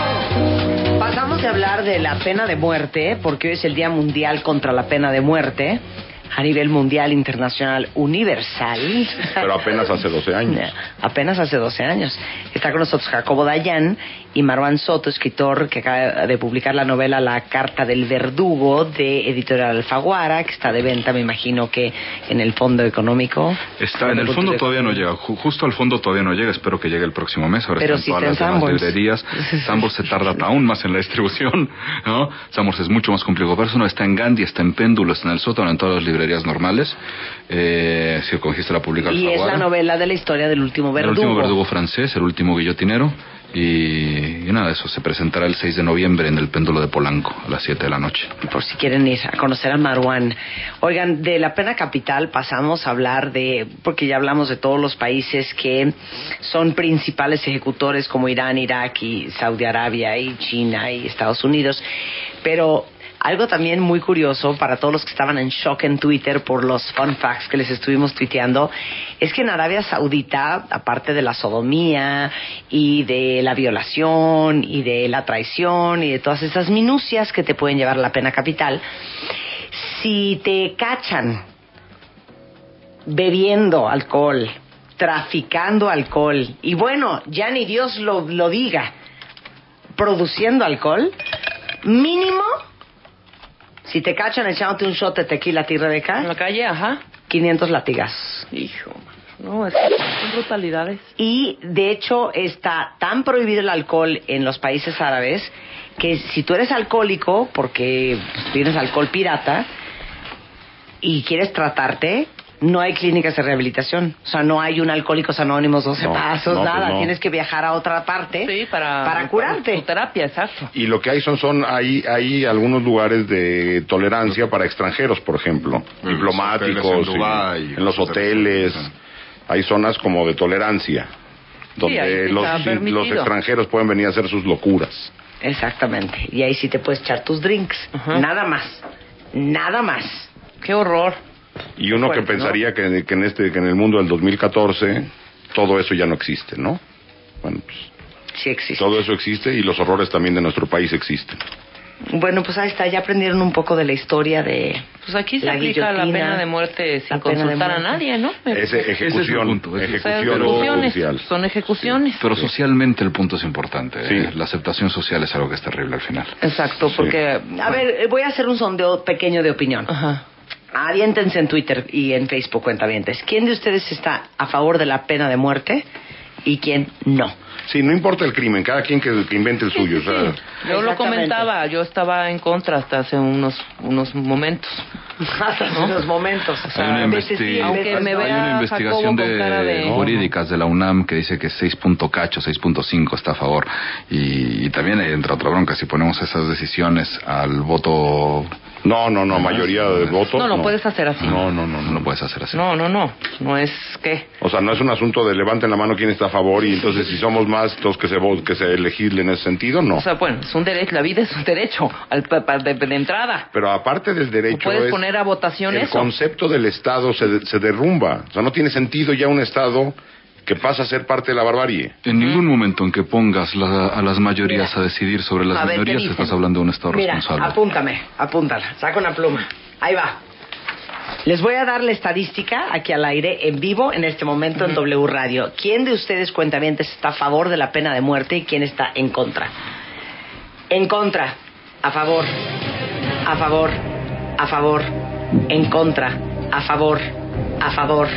Pasamos de hablar de la pena de muerte, porque hoy es el Día Mundial contra la Pena de Muerte, a nivel mundial, internacional, universal. Pero apenas hace doce años. Apenas hace doce años. Está con nosotros Jacobo Dayan y Marwan Soto, escritor que acaba de publicar la novela La Carta del Verdugo de Editorial Alfaguara, que está de venta, me imagino que en el Fondo Económico. Está en el fondo todavía no llega, Ju- justo al fondo todavía no llega, espero que llegue el próximo mes. Ahora Pero está en sí todas está las en demás Sanborns. librerías. Sanborns se tarda aún más en la distribución, ¿no? Sanborns es mucho más complicado. Pero eso no está en Gandhi, está en Péndulo, está en el sótano, en todas las librerías normales. Eh, si cogiste la publica Y es Alfaguara. la novela de la historia del último El verdugo. último verdugo francés, el último guillotinero. Y, y nada, eso se presentará el seis de noviembre en el Péndulo de Polanco, a las siete de la noche. Por si quieren ir a conocer a Marwan. Oigan, de la pena capital pasamos a hablar de, porque ya hablamos de todos los países que son principales ejecutores como Irán, Irak y Saudi Arabia y China y Estados Unidos, pero algo también muy curioso para todos los que estaban en shock en Twitter por los fun facts que les estuvimos tuiteando, es que en Arabia Saudita, aparte de la sodomía y de la violación y de la traición y de todas esas minucias que te pueden llevar a la pena capital, si te cachan bebiendo alcohol, traficando alcohol, y bueno, ya ni Dios lo, lo diga, produciendo alcohol, mínimo, si te cachan echándote un shot de tequila a ti, En Rebeca, la calle, ajá. quinientos latigazos. Hijo, no, es que son brutalidades. Y de hecho está tan prohibido el alcohol en los países árabes que si tú eres alcohólico, porque tienes alcohol pirata, y quieres tratarte, no hay clínicas de rehabilitación. O sea, no hay un Alcohólicos Anónimos doce No, pasos, no, pues nada. no. Tienes que viajar a otra parte Sí, para, para curarte. Tu terapia, exacto. Y lo que hay son, son hay, hay algunos lugares de tolerancia para extranjeros, por ejemplo, En los diplomáticos, hoteles en y- Dubái, en los cosas de hoteles, esas. hay zonas como de tolerancia, donde ahí sí los, está sí, permitido. los extranjeros pueden venir a hacer sus locuras. Exactamente. Y ahí sí te puedes echar tus drinks. Ajá. Nada más. Nada más. Qué horror. Y uno Fuerte, que pensaría que, que en este que en el mundo del dos mil catorce todo eso ya no existe, ¿no? Bueno, pues Sí existe. Todo eso existe y los horrores también de nuestro país existen. Bueno, pues ahí está, ya aprendieron un poco de la historia de Pues aquí se la aplica la guillotina, pena de muerte sin la pena de consultar a muerte. nadie, ¿no? Ese Ese es el ejecución, punto, ese es- O sea, ejecución ejecuciones, judicial. son ejecuciones. Pero socialmente el punto es importante. Sí. ¿eh? La aceptación social es algo que es terrible al final. Exacto, porque... A ver, eh, voy a hacer un sondeo pequeño de opinión. Ajá. Aviéntense en Twitter y en Facebook, cuentavientes. ¿Quién de ustedes está a favor de la pena de muerte y quién no? Sí, no importa el crimen, cada quien que, que invente el suyo. O sea, Yo lo Exactamente. comentaba, yo estaba en contra hasta hace unos unos momentos. Hasta en unos momentos. O sea, Hay una, a veces investi- sí, a aunque veces me no. hay vea una investigación Jacobo de, con cara de- jurídicas de la UNAM que dice que seis punto cacho, seis punto cinco está a favor. Y, y también hay, entre otra bronca, si ponemos esas decisiones al voto... no, no, no, mayoría de votos. No, no puedes hacer así. No, no, no, No no. lo puedes hacer así. No, no, no. No es que... O sea, no es un asunto de levanten la mano quién está a favor y entonces si somos más, todos que se voten, que se legisle en ese sentido, no. O sea, bueno, es un derecho, la vida es un derecho al, pa- pa- de, de entrada. Pero aparte del derecho, puedes es poner a votación el eso. concepto del Estado se, de- se derrumba. O sea, no tiene sentido ya un Estado que pasa a ser parte de la barbarie. En ningún momento en que pongas la- a las mayorías Mira. a decidir sobre las A ver, ¿qué minorías dicen? estás hablando de un Estado Mira, responsable. apúntame, apúntala, saca una pluma. Ahí va. Les voy a dar la estadística aquí al aire, en vivo, en este momento en W Radio. ¿Quién de ustedes, cuentavientes, está a favor de la pena de muerte y quién está en contra? En contra, a favor, a favor, a favor, en contra, a favor, a favor.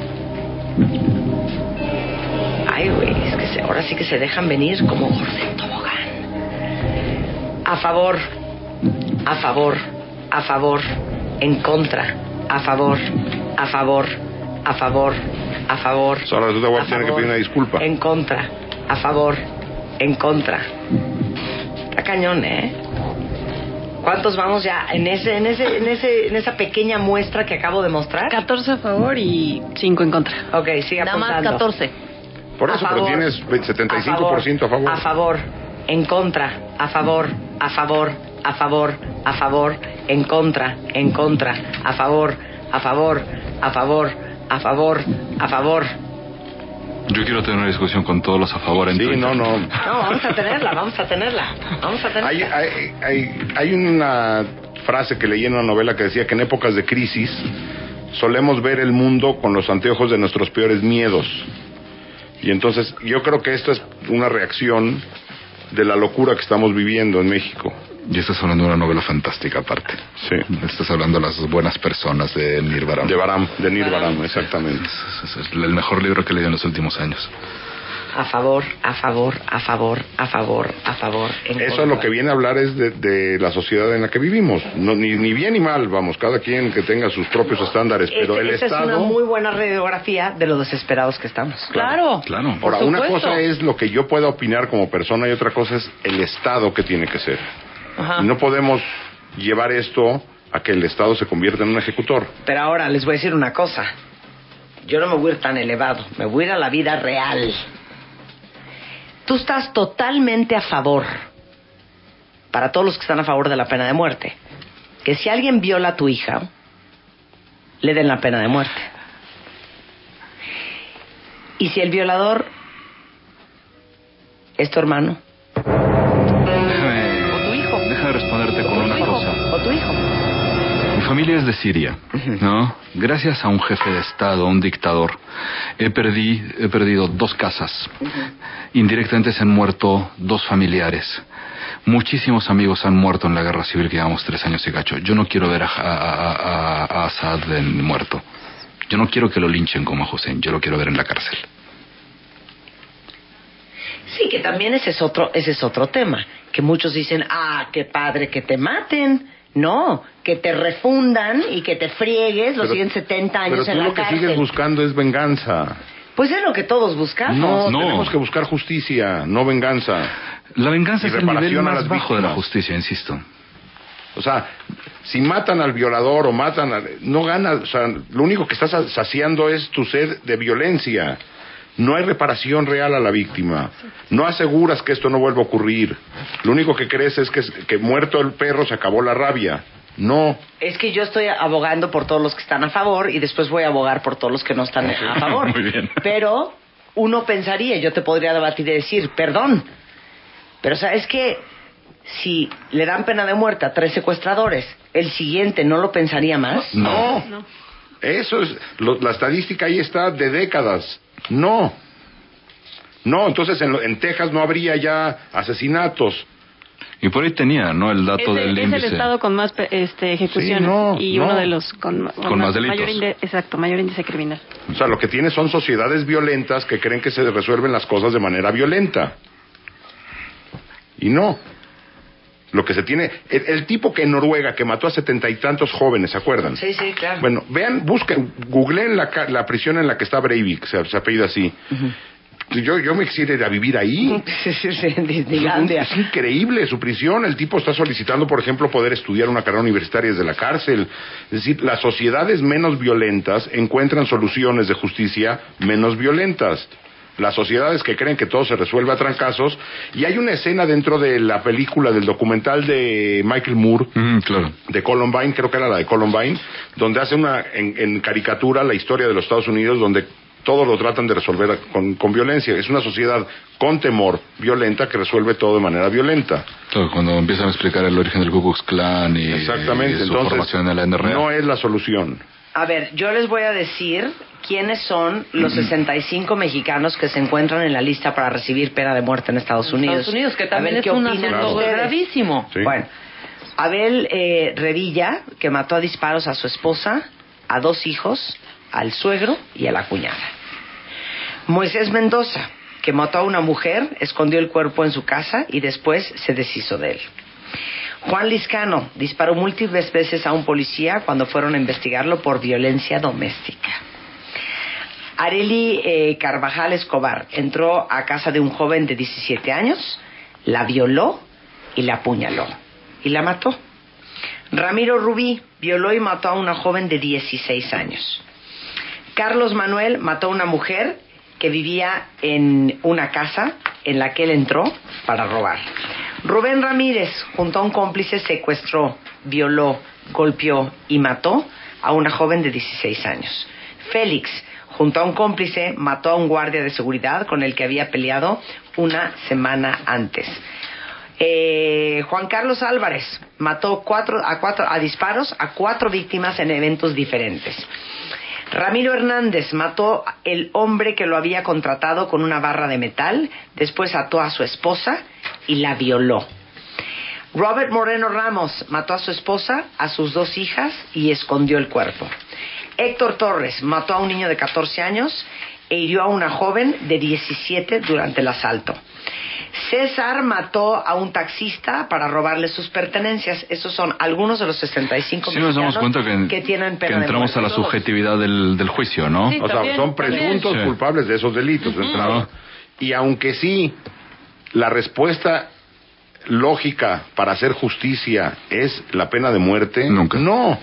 Ay, güey, es que se- ahora sí que se dejan venir como orden tobogán. A favor, a favor, a favor, en contra, a favor, a favor, a favor, a favor. O sea, ahora tú te vas a a tener que favor, pedir una disculpa. En contra, a favor, en contra. Está cañón, ¿eh? ¿Cuántos vamos ya en ese, en ese, en ese, en esa pequeña muestra que acabo de mostrar? catorce a favor y cinco en contra. Ok, sigue Nada más apuntando. catorce. Por A eso, pero favor. tienes setenta y cinco por ciento a favor. A favor, en contra, a favor, a favor, a favor, a favor, en contra, en contra, a favor, a favor, a favor, a favor, a favor. Yo quiero tener una discusión con todos los a favor en Sí, Twitter. no, no. No, vamos a tenerla, vamos a tenerla, vamos a Hay, tenerla. hay, hay, hay una frase que leí en una novela que decía que en épocas de crisis solemos ver el mundo con los anteojos de nuestros peores miedos. Y entonces yo creo que esto es una reacción de la locura que estamos viviendo en México. Y estás hablando de una novela fantástica aparte. Sí. Estás hablando de las buenas personas de Nir Baram. De Baram, de Nir Baram, exactamente. Es, es- es el mejor libro que he leído en los últimos años. A favor, a favor, a favor, a favor, a favor. En Eso contra. lo que viene a hablar es de, de la sociedad en la que vivimos. No, ni, ni bien ni mal, vamos, cada quien que tenga sus propios estándares, pero Ese- el esa Estado... es una muy buena radiografía de lo desesperados que estamos. Claro. Claro. Por Ahora, una supuesto. cosa es lo que yo pueda opinar como persona y otra cosa es el Estado que tiene que ser. Ajá. Y no podemos llevar esto a que el Estado se convierta en un ejecutor. Pero ahora les voy a decir una cosa. Yo no me voy a ir tan elevado, me voy a ir a la vida real. Tú estás totalmente a favor, para todos los que están a favor de la pena de muerte, que si alguien viola a tu hija, le den la pena de muerte. Y si el violador es tu hermano, Déjame, o tu hijo, déjame responderte con una cosa. o tu hijo. Mi familia es de Siria, ¿no? Gracias a un jefe de Estado, a un dictador, he, perdí, he perdido dos casas. Indirectamente se han muerto dos familiares. Muchísimos amigos han muerto en la guerra civil que llevamos tres años y cacho. Yo no quiero ver a, a, a, a Assad en- muerto. Yo no quiero que lo linchen como a Hussein. Yo lo quiero ver en la cárcel. Sí, que también ese es otro, ese es otro tema. Que muchos dicen, ah, qué padre que te maten. No, que te refundan y que te friegues los Pero- siguientes setenta Pero años tú en la lo que cárcel. sigues buscando es venganza. Pues es lo que todos buscamos. No, No. tenemos que buscar justicia, no venganza. La venganza Y es el nivel reparación a más las bajo de la víctimas. justicia, insisto. O sea, si matan al violador o matan al... No ganas, o sea, lo único que estás saciando es tu sed de violencia. No hay reparación real a la víctima. No aseguras que esto no vuelva a ocurrir. Lo único que crees es que, que muerto el perro se acabó la rabia. No. Es que yo estoy abogando por todos los que están a favor y después voy a abogar por todos los que no están a favor. Muy bien. Pero uno pensaría, yo te podría debatir y decir, perdón, pero ¿sabes qué? Si le dan pena de muerte a tres secuestradores, ¿el siguiente no lo pensaría más? No. No. Eso es, lo- la estadística ahí está de décadas. No. No, entonces en, lo- en Texas no habría ya asesinatos. Y por ahí tenía, ¿no? El dato Es, el, del es índice. el estado con más pe- este, ejecuciones Sí, no, y no. uno de los con, ma- Con más delitos. mayor inde- exacto, mayor índice criminal. O sea, lo que tiene son sociedades violentas que creen que se resuelven las cosas de manera violenta. Y no. Lo que se tiene... El, el tipo que en Noruega, que mató a setenta y tantos jóvenes, ¿se acuerdan? Sí, sí, claro. Bueno, vean, busquen, googleen la, ca- la prisión en la que está Breivik, se, se apellida así. Yo, yo me quisiera ir a vivir ahí. Sí, sí, sí, en Disneylandia. Es increíble su prisión. El tipo está solicitando, por ejemplo, poder estudiar una carrera universitaria desde la cárcel. Es decir, las sociedades menos violentas encuentran soluciones de justicia menos violentas. Las sociedades que creen que todo se resuelve a trancazos. Y hay una escena dentro de la película, del documental de Michael Moore, Mm, claro. de Columbine, creo que era la de Columbine, donde hace una, en, en caricatura, la historia de los Estados Unidos, donde todo lo tratan de resolver con, con violencia. Es una sociedad con temor, violenta, que resuelve todo de manera violenta. Todo, cuando empiezan a explicar el origen del Ku Klux Klan y, Exactamente. y su Entonces, formación en la N R A. no es la solución. A ver, yo les voy a decir quiénes son los sesenta y cinco mexicanos que se encuentran en la lista para recibir pena de muerte en Estados Unidos. Estados Unidos, que A también ver es qué un opinan asunto ustedes. gravísimo. Sí. Bueno, Abel eh, Revilla, que mató a disparos a su esposa, a dos hijos, al suegro y a la cuñada. Moisés Mendoza, que mató a una mujer, escondió el cuerpo en su casa y después se deshizo de él. Juan Liscano disparó múltiples veces a un policía cuando fueron a investigarlo por violencia doméstica. Areli eh, Carvajal Escobar entró a casa de un joven de diecisiete años, la violó y la apuñaló y la mató. Ramiro Rubí violó y mató a una joven de dieciséis años. Carlos Manuel mató a una mujer que vivía en una casa en la que él entró para robar. Rubén Ramírez, junto a un cómplice, secuestró, violó, golpeó y mató a una joven de dieciséis años. Félix, junto a un cómplice, mató a un guardia de seguridad con el que había peleado una semana antes. Eh, Juan Carlos Álvarez mató cuatro, a, cuatro, a disparos a cuatro víctimas en eventos diferentes. Ramiro Hernández mató el hombre que lo había contratado con una barra de metal, después ató a su esposa y la violó. Robert Moreno Ramos mató a su esposa, a sus dos hijas y escondió el cuerpo. Héctor Torres mató a un niño de catorce años e hirió a una joven de diecisiete durante el asalto. César mató a un taxista para robarle sus pertenencias. Esos son algunos de los sesenta y cinco Sí, nos damos mexicanos cuenta que, que tienen que pena de entramos muerte. a la subjetividad del, del juicio, ¿no? Sí. O sea, También, son presuntos también. culpables de esos delitos de entrada. Y aunque sí, la respuesta lógica para hacer justicia es la pena de muerte, Nunca. no.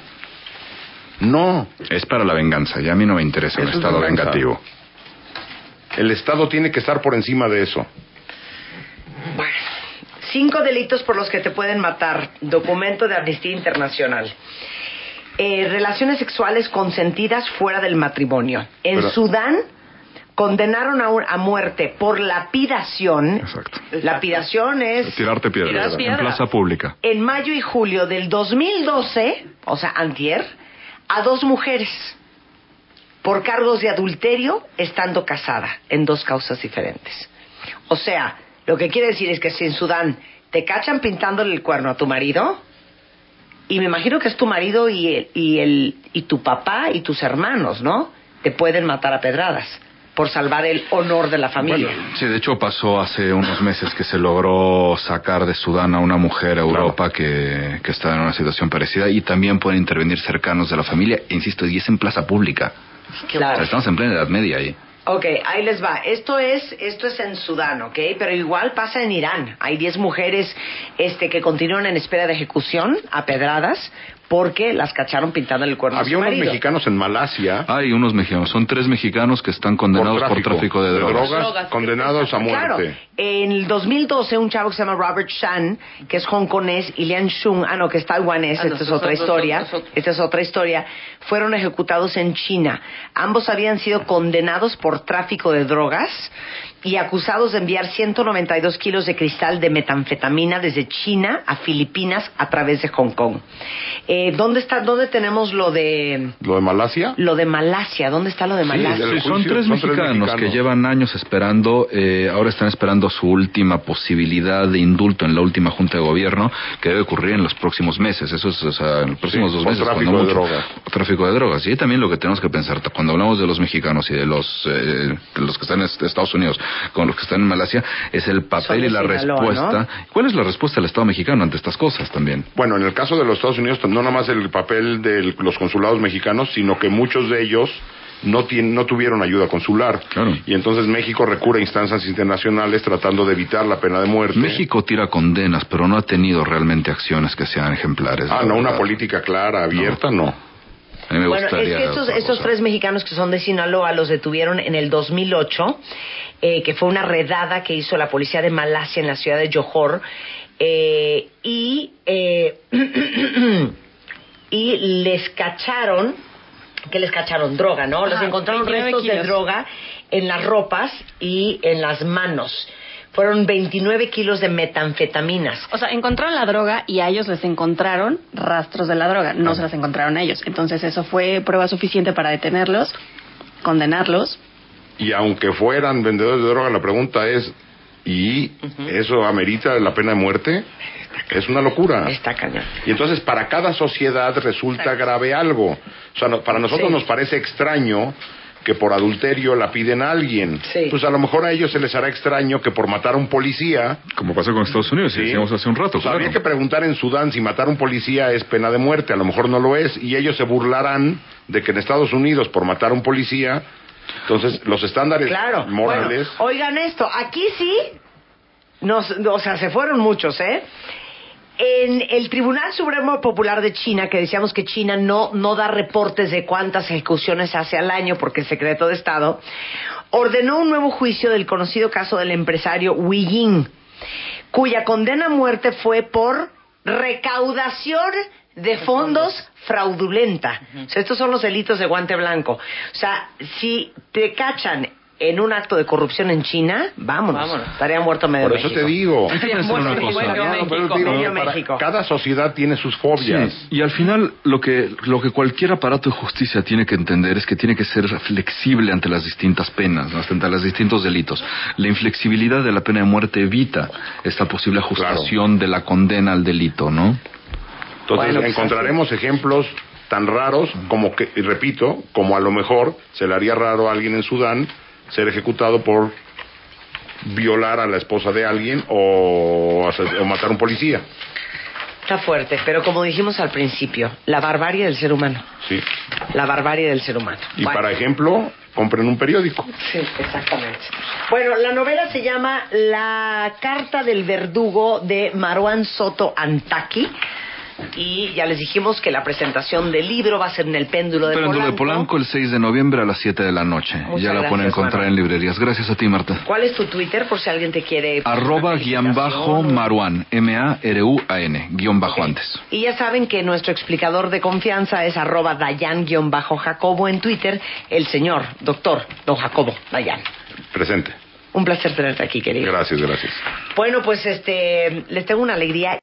No. Es para la venganza, y a mí no me interesa un Eso es estado venganza. vengativo. El Estado tiene que estar por encima de eso. Bueno, cinco delitos por los que te pueden matar. Documento de Amnistía Internacional. Eh, relaciones sexuales consentidas fuera del matrimonio. En Pero- Sudán condenaron a, un- a muerte por lapidación. Exacto. Lapidación es Tirarte piedras Tirar en piedras. plaza pública. en mayo y julio del dos mil doce, o sea, antier, a dos mujeres por cargos de adulterio estando casada en dos causas diferentes. O sea, lo que quiere decir es que si en Sudán te cachan pintándole el cuerno a tu marido, y me imagino que es tu marido y el, y el y tu papá y tus hermanos, ¿no? Te pueden matar a pedradas por salvar el honor de la familia. Sí, de hecho pasó hace unos meses que se logró sacar de Sudán a una mujer a Europa que, que estaba en una situación parecida, y también pueden intervenir cercanos de la familia, e insisto, y es en plaza pública. O Claro. sea, estamos en plena Edad Media ahí. Ok, ahí les va. Esto es, esto es en Sudán, ¿ok? Pero igual pasa en Irán. Hay diez mujeres este, que continúan en espera de ejecución a pedradas porque las cacharon pintando el cuerno a su Había unos marido. mexicanos en Malasia Hay unos mexicanos, son tres mexicanos que están condenados por tráfico, de drogas. Drogas. condenados a Claro, muerte. en el dos mil doce un chavo que se llama Robert Shan, que es hongkonés, y Lian Shun, ah no, que es taiwanés, Ah, no, esta es esos otra otros, historia, otros, otros. esta es otra historia, fueron ejecutados en China. Ambos habían sido condenados por tráfico de drogas y acusados de enviar ciento noventa y dos kilos de cristal de metanfetamina desde China a Filipinas a través de Hong Kong. Eh, ¿Dónde está? ¿Dónde tenemos lo de ¿Lo de Malasia? lo de Malasia? ¿Dónde está lo de Malasia? del Sí, son juicio, tres son tres mexicanos, mexicanos. que llevan años esperando, eh, ahora están esperando su última posibilidad de indulto en la última junta de gobierno, que debe ocurrir en los próximos meses. Eso es, o sea, en los próximos Sí, dos por meses. tráfico cuando de mucho. drogas. Tráfico de drogas. Y ahí también lo que tenemos que pensar, cuando hablamos de los mexicanos y de los, eh, de los que están en Estados Unidos con los que están en Malasia, es el Son papel de y la Sinaloa, respuesta. ¿no? ¿Cuál es la respuesta del Estado mexicano ante estas cosas también? Bueno, en el caso de los Estados Unidos, no nada más el papel de los consulados mexicanos, sino que muchos de ellos no, tienen, no tuvieron ayuda consular. Claro. Y entonces México recurre a instancias internacionales tratando de evitar la pena de muerte. México tira condenas, pero no ha tenido realmente acciones que sean ejemplares. Ah, la no, una verdad. política clara, abierta, no. A mí me Bueno, es gustaría que estos, otra estos cosa. tres mexicanos que son de Sinaloa los detuvieron en el dos mil ocho, eh, que fue una redada que hizo la policía de Malasia en la ciudad de Johor, eh, y, eh, y les cacharon, que les cacharon droga, ¿no? Les Ajá, encontraron veintinueve restos de kilos. droga en las ropas y en las manos. Fueron veintinueve kilos de metanfetaminas. O sea, encontraron la droga y a ellos les encontraron rastros de la droga, no Ah. se las encontraron a ellos. Entonces eso fue prueba suficiente para detenerlos, condenarlos. Y aunque fueran vendedores de droga, la pregunta es, ¿y eso amerita la pena de muerte? Es una locura. Está cañón. Y entonces para cada sociedad resulta grave algo. O sea, no- para nosotros Sí. nos parece extraño que por adulterio la piden a alguien. Sí. Pues a lo mejor a ellos se les hará extraño que por matar a un policía... Como pasó con Estados Unidos, Sí. y decíamos hace un rato, Pues claro. habría que preguntar en Sudán si matar a un policía es pena de muerte. A lo mejor no lo es. Y ellos se burlarán de que en Estados Unidos por matar a un policía... Entonces los estándares Claro. morales... Bueno, oigan esto, aquí sí, nos, o sea, se fueron muchos, ¿eh? En el Tribunal Supremo Popular de China, que decíamos que China no, no da reportes de cuántas ejecuciones hace al año porque es secreto de Estado, ordenó un nuevo juicio del conocido caso del empresario Wei Ying, cuya condena a muerte fue por recaudación de fondos fraudulenta. O sea, estos son los delitos de guante blanco. O sea, si te cachan en un acto de corrupción en China, vámonos. Vámonos. Estaría muerto medio Por eso México. te digo. Hay que pensar Bueno, una cosa. bueno, No, no, pero México, te digo, medio para- México. cada sociedad tiene sus fobias. Sí, y al final lo que lo que cualquier aparato de justicia tiene que entender es que tiene que ser flexible ante las distintas penas, ¿no? ante los distintos delitos. La inflexibilidad de la pena de muerte evita esta posible ajustación de la condena al delito, ¿no? Entonces Bueno, pues encontraremos ejemplos tan raros como que, y repito, como a lo mejor se le haría raro a alguien en Sudán ser ejecutado por violar a la esposa de alguien o, ase- o matar a un policía. Está fuerte, pero como dijimos al principio, la barbarie del ser humano. Sí. La barbarie del ser humano. Y Bueno. para ejemplo, compren un periódico. Sí, exactamente. Bueno, la novela se llama La Carta del Verdugo de Marwan Soto Antaki. Y ya les dijimos que la presentación del libro va a ser en el Péndulo de Péndulo Polanco. de Polanco el seis de noviembre a las siete de la noche. Muchas ya la pueden gracias, encontrar Manuel. en librerías. Gracias a ti, Marta. ¿Cuál es tu Twitter por si alguien te quiere... Arroba una guión bajo felicitación? Maruán, M A R U A N, guión bajo Ok. antes. Y ya saben que nuestro explicador de confianza es arroba Dayan-Jacobo en Twitter, el señor doctor don Jacobo Dayan. Presente. Un placer tenerte aquí, querido. Gracias, gracias. Bueno, pues este, les tengo una alegría.